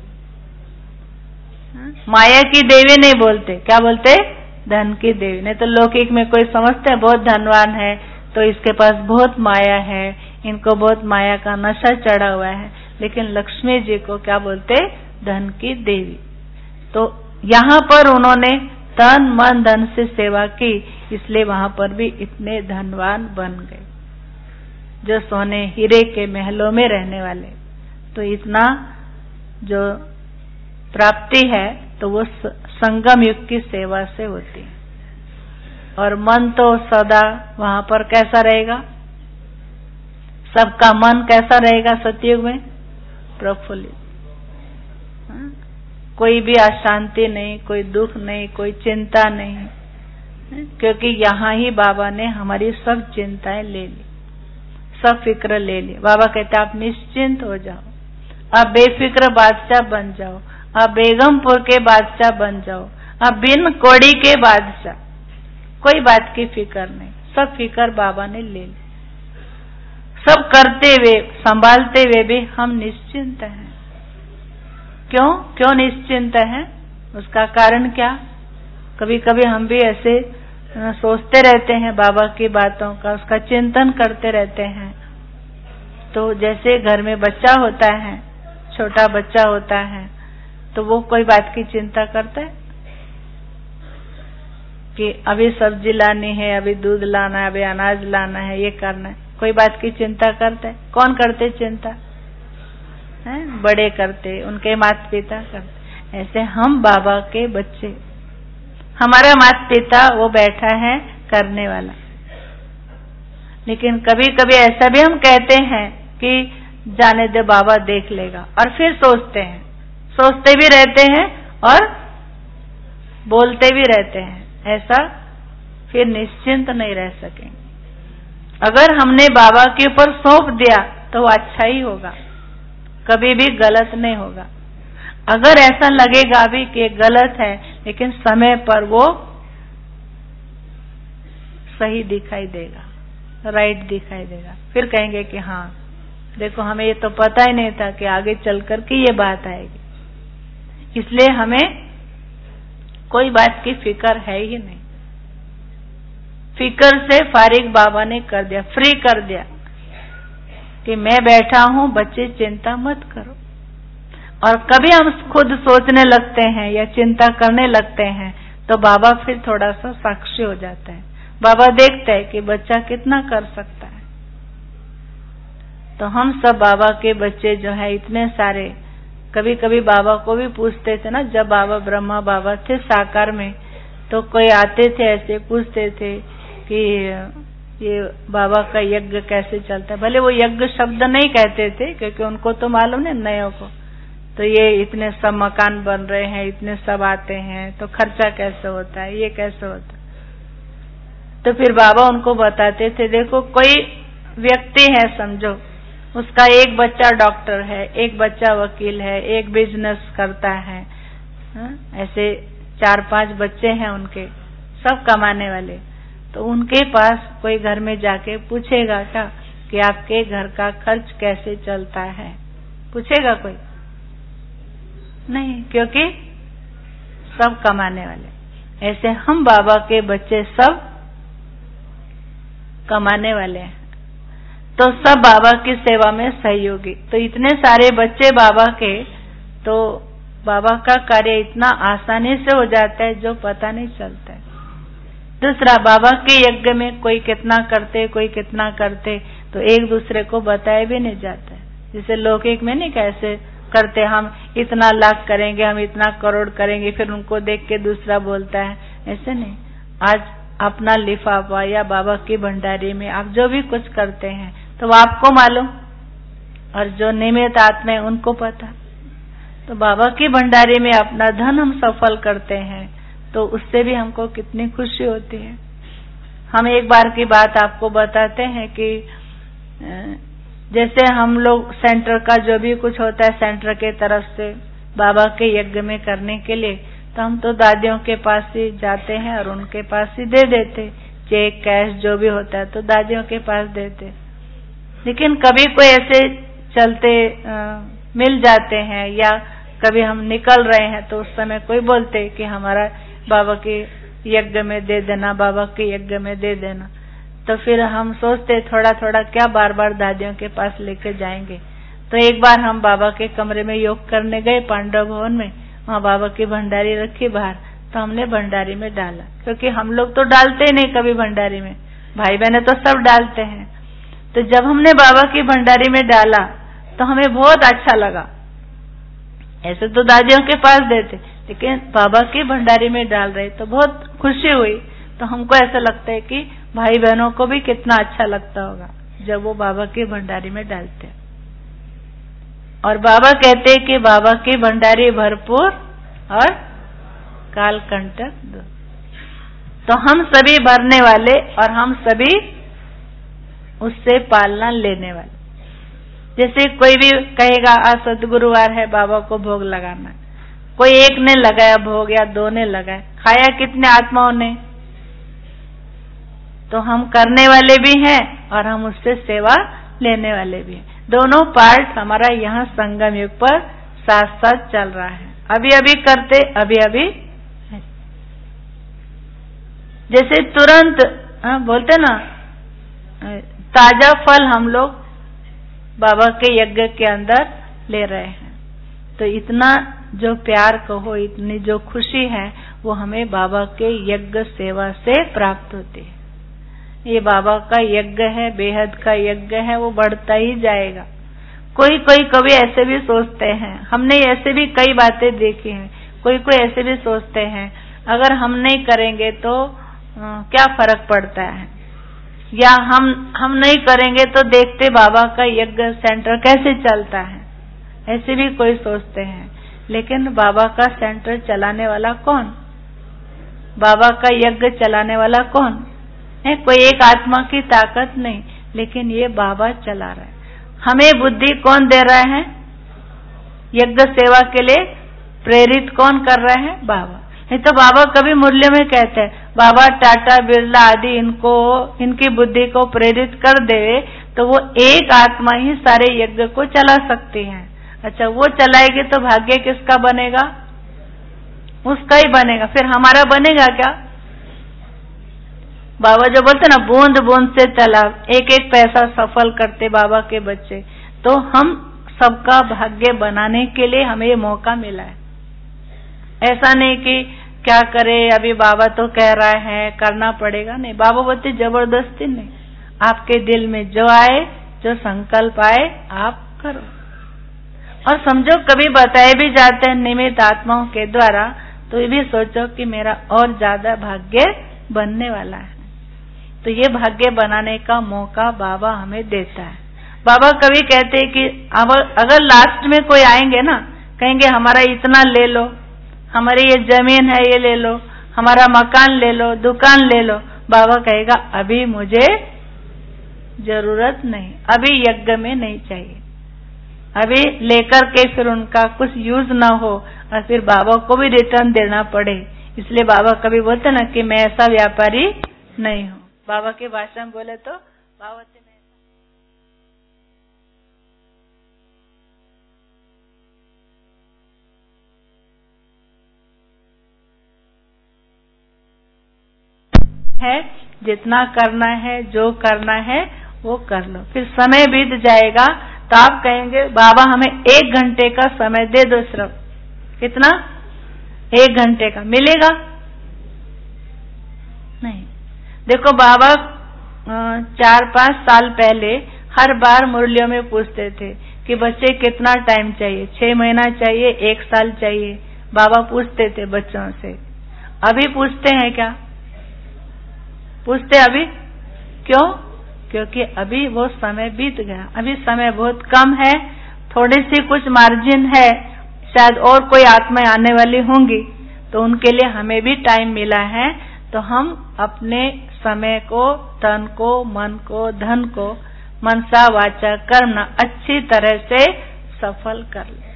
माया की देवी नहीं बोलते, क्या बोलते, धन की देवी। नहीं तो लौकिक में कोई समझते हैं बहुत धनवान है तो इसके पास बहुत माया है, इनको बहुत माया का नशा चढ़ा हुआ है, लेकिन लक्ष्मी जी को क्या बोलते, धन की देवी। तो यहाँ पर उन्होंने तन मन धन से सेवा की, इसलिए वहां पर भी इतने धनवान बन गए, जो सोने हीरे के महलों में रहने वाले। तो इतना जो प्राप्ति है तो वो संगम युग की सेवा से होती है। और मन तो सदा वहां पर कैसा रहेगा, सबका मन कैसा रहेगा सतयुग में, प्रफुल्लित। कोई भी अशांति नहीं, कोई दुख नहीं, कोई चिंता नहीं, क्योंकि यहाँ ही बाबा ने हमारी सब चिंताएं ले ली, सब फिक्र ले ली। बाबा कहते आप निश्चिंत हो जाओ, आप बेफिक्र बादशाह बन जाओ, आप बेगमपुर के बादशाह बन जाओ, आप बिन कौड़ी के बादशाह, कोई बात की फिक्र नहीं, सब फिक्र बाबा ने ले ली। सब करते हुए, संभालते हुए भी हम निश्चिंत हैं। क्यों क्यों निश्चिंत हैं, उसका कारण क्या। कभी कभी हम भी ऐसे सोचते रहते हैं बाबा की बातों का, उसका चिंतन करते रहते हैं। तो जैसे घर में बच्चा होता है, छोटा बच्चा होता है, तो वो कोई बात की चिंता करता है कि अभी सब्जी लानी है, अभी दूध लाना है, अभी अनाज लाना है, ये करना है, कोई बात की चिंता करता है। कौन करते चिंता है, बड़े करते, उनके माता पिता करते। ऐसे हम बाबा के बच्चे, हमारा माता पिता वो बैठा है करने वाला। लेकिन कभी कभी ऐसा भी हम कहते हैं कि जाने दे बाबा देख लेगा, और फिर सोचते हैं, सोचते भी रहते हैं और बोलते भी रहते हैं, ऐसा फिर निश्चिंत नहीं रह सकेंगे। अगर हमने बाबा के ऊपर सौंप दिया तो वो अच्छा ही होगा, कभी भी गलत नहीं होगा। अगर ऐसा लगेगा भी कि गलत है, लेकिन समय पर वो सही दिखाई देगा, राइट दिखाई देगा, फिर कहेंगे कि हाँ देखो हमें ये तो पता ही नहीं था कि आगे चल कर के ये बात आएगी। इसलिए हमें कोई बात की फिक्र है ही नहीं। फिक्र से फारिग बाबा ने कर दिया, फ्री कर दिया कि मैं बैठा हूं, बच्चे चिंता मत करो। और कभी हम खुद सोचने लगते हैं या चिंता करने लगते हैं तो बाबा फिर थोड़ा सा साक्षी हो जाता है, बाबा देखता है कि बच्चा कितना कर सकता है। तो हम सब बाबा के बच्चे जो है इतने सारे, कभी कभी बाबा को भी पूछते थे ना, जब बाबा ब्रह्मा बाबा थे साकार में, तो कोई आते थे ऐसे पूछते थे कि ये बाबा का यज्ञ कैसे चलता है। भले वो यज्ञ शब्द नहीं कहते थे क्योंकि उनको तो मालूम नहीं नयों को, तो ये इतने सब मकान बन रहे हैं, इतने सब आते हैं, तो खर्चा कैसे होता है, ये कैसे होता है। तो फिर बाबा उनको बताते थे, देखो कोई व्यक्ति है समझो, उसका एक बच्चा डॉक्टर है, एक बच्चा वकील है, एक बिजनेस करता है, हा? ऐसे चार पांच बच्चे हैं उनके, सब कमाने वाले। तो उनके पास कोई घर में जाके पूछेगा क्या कि आपके घर का खर्च कैसे चलता है, पूछेगा कोई? नहीं, क्योंकि सब कमाने वाले। ऐसे हम बाबा के बच्चे सब कमाने वाले हैं, तो सब बाबा की सेवा में सहयोगी। तो इतने सारे बच्चे बाबा के, तो बाबा का कार्य इतना आसानी से हो जाता है जो पता नहीं चलता है। दूसरा, बाबा के यज्ञ में कोई कितना करते कोई कितना करते तो एक दूसरे को बताया भी नहीं जाता है। जैसे लौकिक में नहीं कैसे करते, हम इतना लाख करेंगे, हम इतना करोड़ करेंगे, फिर उनको देख के दूसरा बोलता है, ऐसे नहीं। आज अपना लिफाफा या बाबा की भंडारी में आप जो भी कुछ करते हैं तो वो आपको मालूम, और जो नियमित आत्मा है उनको पता। तो बाबा की भंडारी में अपना धन हम सफल करते हैं तो उससे भी हमको कितनी खुशी होती है। हम एक बार की बात आपको बताते हैं कि जैसे हम लोग सेंटर का जो भी कुछ होता है सेंटर के तरफ से बाबा के यज्ञ में करने के लिए, तो हम तो दादियों के पास ही जाते हैं और उनके पास ही दे देते, चेक कैश जो भी होता है तो दादियों के पास देते। लेकिन कभी कोई ऐसे चलते आ, मिल जाते हैं या कभी हम निकल रहे हैं तो उस समय कोई बोलते कि हमारा बाबा के यज्ञ में दे देना, बाबा के यज्ञ में दे देना। तो फिर हम सोचते थोड़ा थोड़ा क्या बार बार दादियों के पास लेके जाएंगे। तो एक बार हम बाबा के कमरे में योग करने गए पांडव भवन में, वहाँ बाबा की भंडारी रखी बाहर, तो हमने भंडारी में डाला, क्योंकि हम लोग तो डालते ही नहीं कभी भंडारी में, भाई बहने तो सब डालते हैं। तो जब हमने बाबा की भंडारी में डाला तो हमें बहुत अच्छा लगा। ऐसे तो दादियों के पास देते, लेकिन बाबा की भंडारी में डाल रहे तो बहुत खुशी हुई। तो हमको ऐसा लगता है कि भाई बहनों को भी कितना अच्छा लगता होगा जब वो बाबा की भंडारी में डालते। और बाबा कहते हैं कि बाबा की भंडारी भरपूर और काल कंटक दूर। तो हम सभी भरने वाले और हम सभी उससे पालना लेने वाले। जैसे कोई भी कहेगा आज सद्गुरुवार है, बाबा को भोग लगाना, कोई एक ने लगाया भोग या दो ने लगाया, खाया कितने आत्माओं ने? तो हम करने वाले भी हैं और हम उससे सेवा लेने वाले भी हैं। दोनों पार्ट हमारा यहाँ संगम युग पर साथ साथ चल रहा है। अभी अभी करते, अभी अभी जैसे तुरंत हाँ, बोलते ना ताजा फल हम लोग बाबा के यज्ञ के अंदर ले रहे हैं। तो इतना जो प्यार कहो, इतनी जो खुशी है वो हमें बाबा के यज्ञ सेवा से प्राप्त होती है। ये बाबा का यज्ञ है, बेहद का यज्ञ है, वो बढ़ता ही जाएगा। कोई कोई कभी ऐसे भी सोचते हैं, हमने ऐसे भी कई बातें देखी हैं, कोई कोई ऐसे भी सोचते हैं अगर हम नहीं करेंगे तो आ, क्या फर्क पड़ता है, या हम हम नहीं करेंगे तो देखते बाबा का यज्ञ सेंटर कैसे चलता है, ऐसे भी कोई सोचते हैं। लेकिन बाबा का सेंटर चलाने वाला कौन? बाबा का यज्ञ चलाने वाला कौन है? कोई एक आत्मा की ताकत नहीं, लेकिन ये बाबा चला रहा है। हमें बुद्धि कौन दे रहा है? यज्ञ सेवा के लिए प्रेरित कौन कर रहे हैं? बाबा। नहीं तो बाबा कभी मूल्य में कहते हैं, बाबा टाटा बिरला आदि इनको इनकी बुद्धि को प्रेरित कर दे तो वो एक आत्मा ही सारे यज्ञ को चला सकती है। अच्छा, वो चलाएगी तो भाग्य किसका बनेगा? उसका ही बनेगा। फिर हमारा बनेगा क्या? बाबा जो बोलते ना बूंद बूंद से तालाब, एक एक पैसा सफल करते बाबा के बच्चे। तो हम सबका भाग्य बनाने के लिए हमें ये मौका मिला है। ऐसा नहीं कि क्या करे, अभी बाबा तो कह रहा है करना पड़ेगा, नहीं। बाबा बोलते जबरदस्ती नहीं, आपके दिल में जो आए, जो संकल्प आए आप करो। और समझो कभी बताए भी जाते हैं निमित्त आत्माओं के द्वारा, तो ये भी सोचो कि मेरा और ज्यादा भाग्य बनने वाला है। तो ये भाग्य बनाने का मौका बाबा हमें देता है। बाबा कभी कहते हैं कि अगर लास्ट में कोई आएंगे ना, कहेंगे हमारा इतना ले लो, हमारी ये जमीन है ये ले लो, हमारा मकान ले लो, दुकान ले लो, बाबा कहेगा अभी मुझे जरूरत नहीं, अभी यज्ञ में नहीं चाहिए, अभी लेकर के फिर उनका कुछ यूज ना हो और फिर बाबा को भी रिटर्न देना पड़े। इसलिए बाबा कभी बोलते ना कि मैं ऐसा व्यापारी नहीं हूँ। बाबा के भाषा में बोले तो बाबा से मैं है, जितना करना है, जो करना है वो कर लो। फिर समय बीत जाएगा तो आप कहेंगे बाबा हमें एक घंटे का समय दे दो सिर्फ। कितना? एक घंटे का मिलेगा? नहीं। देखो बाबा चार पांच साल पहले हर बार मुरलियों में पूछते थे कि बच्चे कितना टाइम चाहिए, छह महीना चाहिए, एक साल चाहिए, बाबा पूछते थे बच्चों से। अभी पूछते हैं क्या? पूछते अभी? क्यों? क्योंकि अभी वो समय बीत गया, अभी समय बहुत कम है, थोड़ी सी कुछ मार्जिन है, शायद और कोई आत्माएं आने वाली होंगी तो उनके लिए हमें भी टाइम मिला है। तो हम अपने समय को, तन को, मन को, धन को मनसा वाचा कर्मणा अच्छी तरह से सफल कर ले।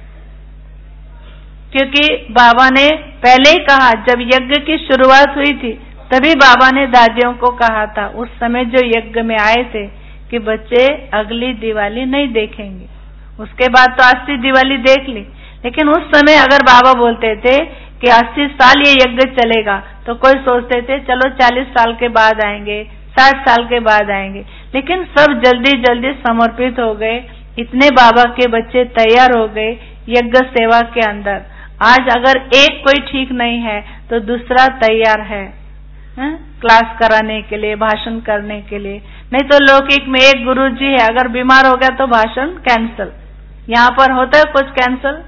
क्योंकि बाबा ने पहले ही कहा, जब यज्ञ की शुरुआत हुई थी तभी बाबा ने दादियों को कहा था, उस समय जो यज्ञ में आए थे, कि बच्चे अगली दिवाली नहीं देखेंगे। उसके बाद तो अस्सी दिवाली देख ली, लेकिन उस समय अगर बाबा बोलते थे कि अस्सी साल ये यज्ञ चलेगा तो कोई सोचते थे चलो चालीस साल के बाद आएंगे, साठ साल के बाद आएंगे। लेकिन सब जल्दी जल्दी समर्पित हो गए, इतने बाबा के बच्चे तैयार हो गए यज्ञ सेवा के अंदर। आज अगर एक कोई ठीक नहीं है तो दूसरा तैयार है, है? क्लास कराने के लिए, भाषण करने के लिए। नहीं तो लौकिक में एक गुरुजी है, अगर बीमार हो गया तो भाषण कैंसल। यहाँ पर होता है कुछ कैंसल,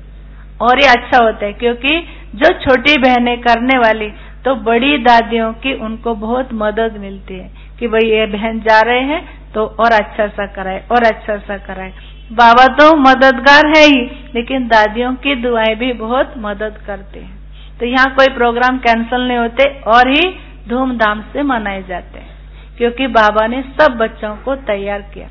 और ये अच्छा होता है क्योंकि जो छोटी बहनें करने वाली तो बड़ी दादियों की उनको बहुत मदद मिलती है कि भाई ये बहन जा रहे हैं तो और अच्छा सा कराए और अच्छा सा कराए। बाबा तो मददगार है ही, लेकिन दादियों की दुआएं भी बहुत मदद करते हैं। तो यहाँ कोई प्रोग्राम कैंसल नहीं होते और ही धूमधाम से मनाए जाते हैं, क्योंकि बाबा ने सब बच्चों को तैयार किया,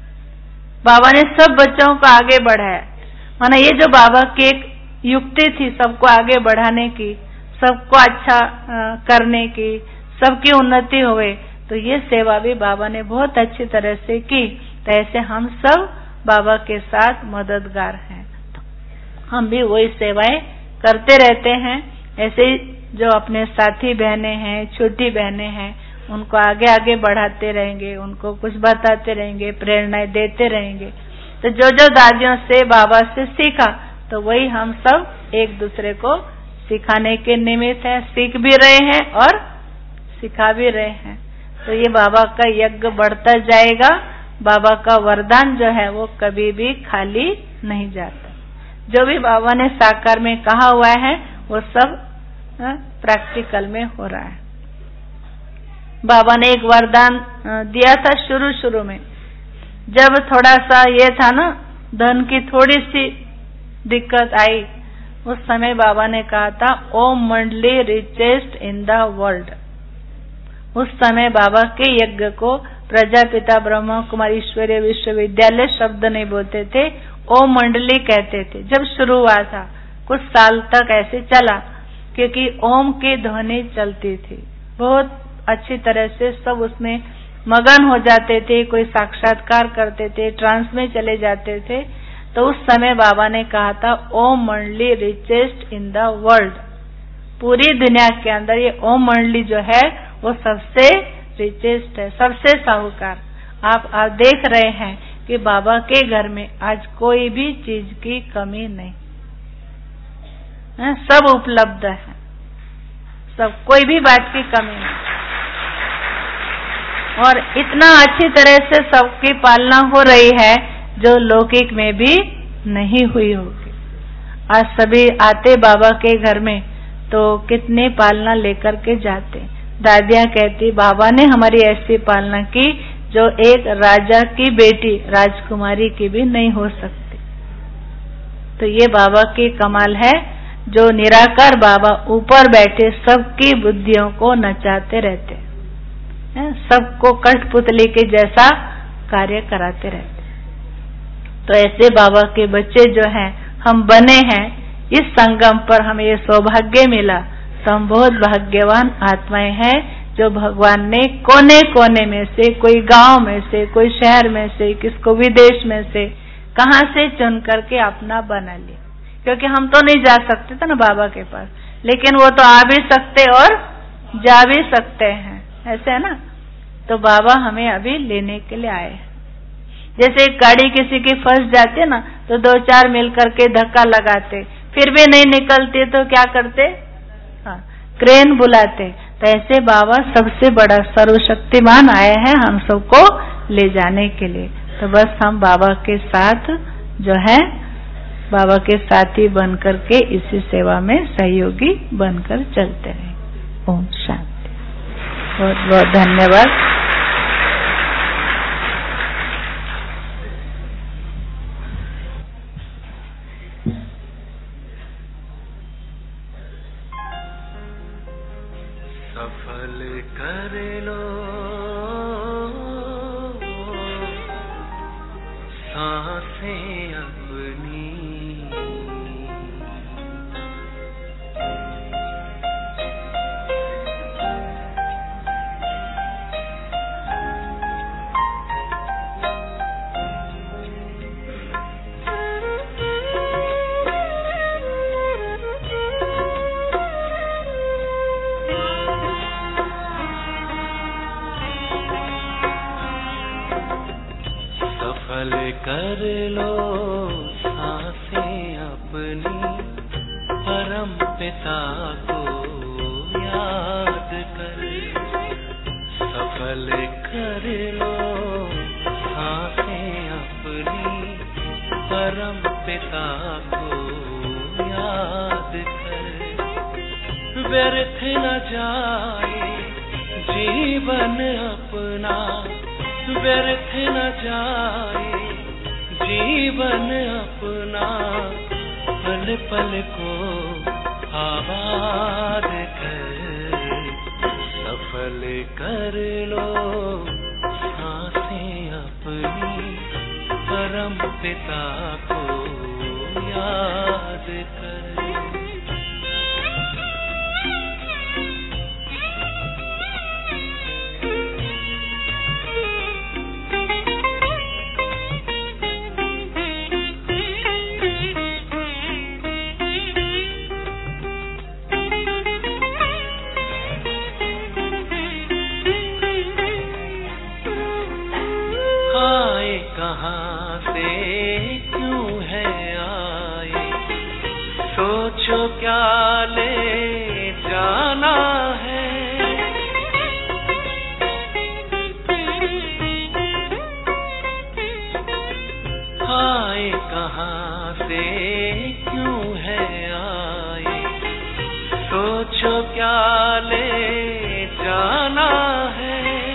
बाबा ने सब बच्चों को आगे बढ़ाया। माना ये जो बाबा की एक युक्ति थी सबको आगे बढ़ाने की, सबको अच्छा करने की, सबकी उन्नति होवे, तो ये सेवा भी बाबा ने बहुत अच्छी तरह से की। तो ऐसे हम सब बाबा के साथ मददगार हैं, हम भी वही सेवाएं करते रहते हैं। ऐसे ही जो अपने साथी बहनें हैं, छोटी बहनें हैं, उनको आगे आगे बढ़ाते रहेंगे, उनको कुछ बताते रहेंगे, प्रेरणाएं देते रहेंगे। तो जो जो दादियों से, बाबा से सीखा, तो वही हम सब एक दूसरे को सिखाने के निमित्त हैं, सीख भी रहे हैं और सिखा भी रहे हैं। तो ये बाबा का यज्ञ बढ़ता जाएगा, बाबा का वरदान जो है वो कभी भी खाली नहीं जाता। जो भी बाबा ने साकार में कहा हुआ है वो सब प्रैक्टिकल में हो रहा है। बाबा ने एक वरदान दिया था शुरू शुरू में, जब थोड़ा सा ये था ना, धन की थोड़ी सी दिक्कत आई, उस समय बाबा ने कहा था ओम मंडली रिचेस्ट इन द वर्ल्ड। उस समय बाबा के यज्ञ को प्रजापिता ब्रह्मा कुमारी ईश्वरीय विश्वविद्यालय शब्द नहीं बोलते थे, ओम मंडली कहते थे। जब शुरू हुआ था कुछ साल तक ऐसे चला, क्योंकि ओम की ध्वनि चलती थी, बहुत अच्छी तरह से सब उसमें मगन हो जाते थे, कोई साक्षात्कार करते थे, ट्रांस में चले जाते थे। तो उस समय बाबा ने कहा था ओम मंडली रिचेस्ट इन द वर्ल्ड। पूरी दुनिया के अंदर ये ओम मंडली जो है वो सबसे रिचेस्ट है, सबसे साहूकार। आप आप देख रहे हैं कि बाबा के घर में आज कोई भी चीज की कमी नहीं है, सब उपलब्ध है, सब, कोई भी बात की कमी नहीं। और इतना अच्छी तरह से सबकी पालना हो रही है जो लौकिक में भी नहीं हुई होगी। आज सभी आते बाबा के घर में तो कितनी पालना लेकर के जाते। दादियाँ कहती बाबा ने हमारी ऐसी पालना की जो एक राजा की बेटी, राजकुमारी की भी नहीं हो सकती। तो ये बाबा की कमाल है, जो निराकार बाबा ऊपर बैठे सबकी बुद्धियों को नचाते रहते, सबको कठपुतली के जैसा कार्य कराते रहते। तो ऐसे बाबा के बच्चे जो हैं, हम बने हैं, इस संगम पर हमें ये सौभाग्य मिला, तो हम बहुत भाग्यवान आत्माएं हैं जो भगवान ने कोने कोने में से, कोई गांव में से, कोई शहर में से, किसको विदेश में से, कहां से चुन करके अपना बना लिया। क्योंकि हम तो नहीं जा सकते थे ना बाबा के पास, लेकिन वो तो आ भी सकते और जा भी सकते हैं, ऐसे है ना। तो बाबा हमें अभी लेने के लिए आए। जैसे गाड़ी किसी की फंस जाती है ना, तो दो चार मिल करके धक्का लगाते, फिर भी नहीं निकलती तो क्या करते? हाँ, क्रेन बुलाते। तो ऐसे बाबा सबसे बड़ा सर्वशक्तिमान आए हैं हम सबको ले जाने के लिए। तो बस हम बाबा के साथ जो है, बाबा के साथी बन करके इसी सेवा में सहयोगी बनकर चलते रहे। ओम शांति। बहुत बहुत धन्यवाद। सफल कर लो सांसें अपनी, सफल कर लो सांसें अपनी, परम पिता को याद कर। सफल कर लो सांसें अपनी, परम पिता को याद कर। व्यर्थ न जाए जीवन अपना, व्यर्थ न जाए जीवन अपना, पल पल को आबाद कर। सफल कर लो सांसें अपनी, परम पिता को याद कर। कहाँ से क्यों है आए, सोचो क्या ले जाना है। आए कहाँ से क्यों है आए, सोचो क्या ले जाना है।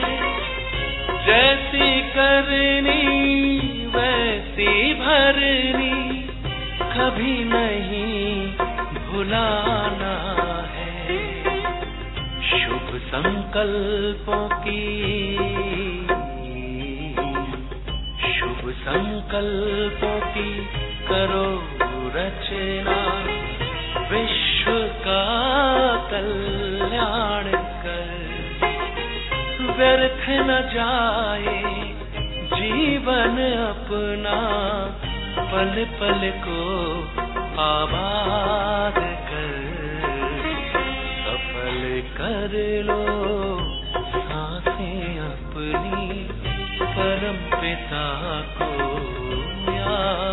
जैसी करनी वैसी भरनी, कभी नहीं भुलाना है। शुभ संकल्पों की, शुभ संकल्पों की करो रचना, विश्व का कल्याण कर। व्यर्थ न जाए जीवन अपना, पल पल को आबाद कर। सफल कर लो सांसें अपनी, परम पिता को याद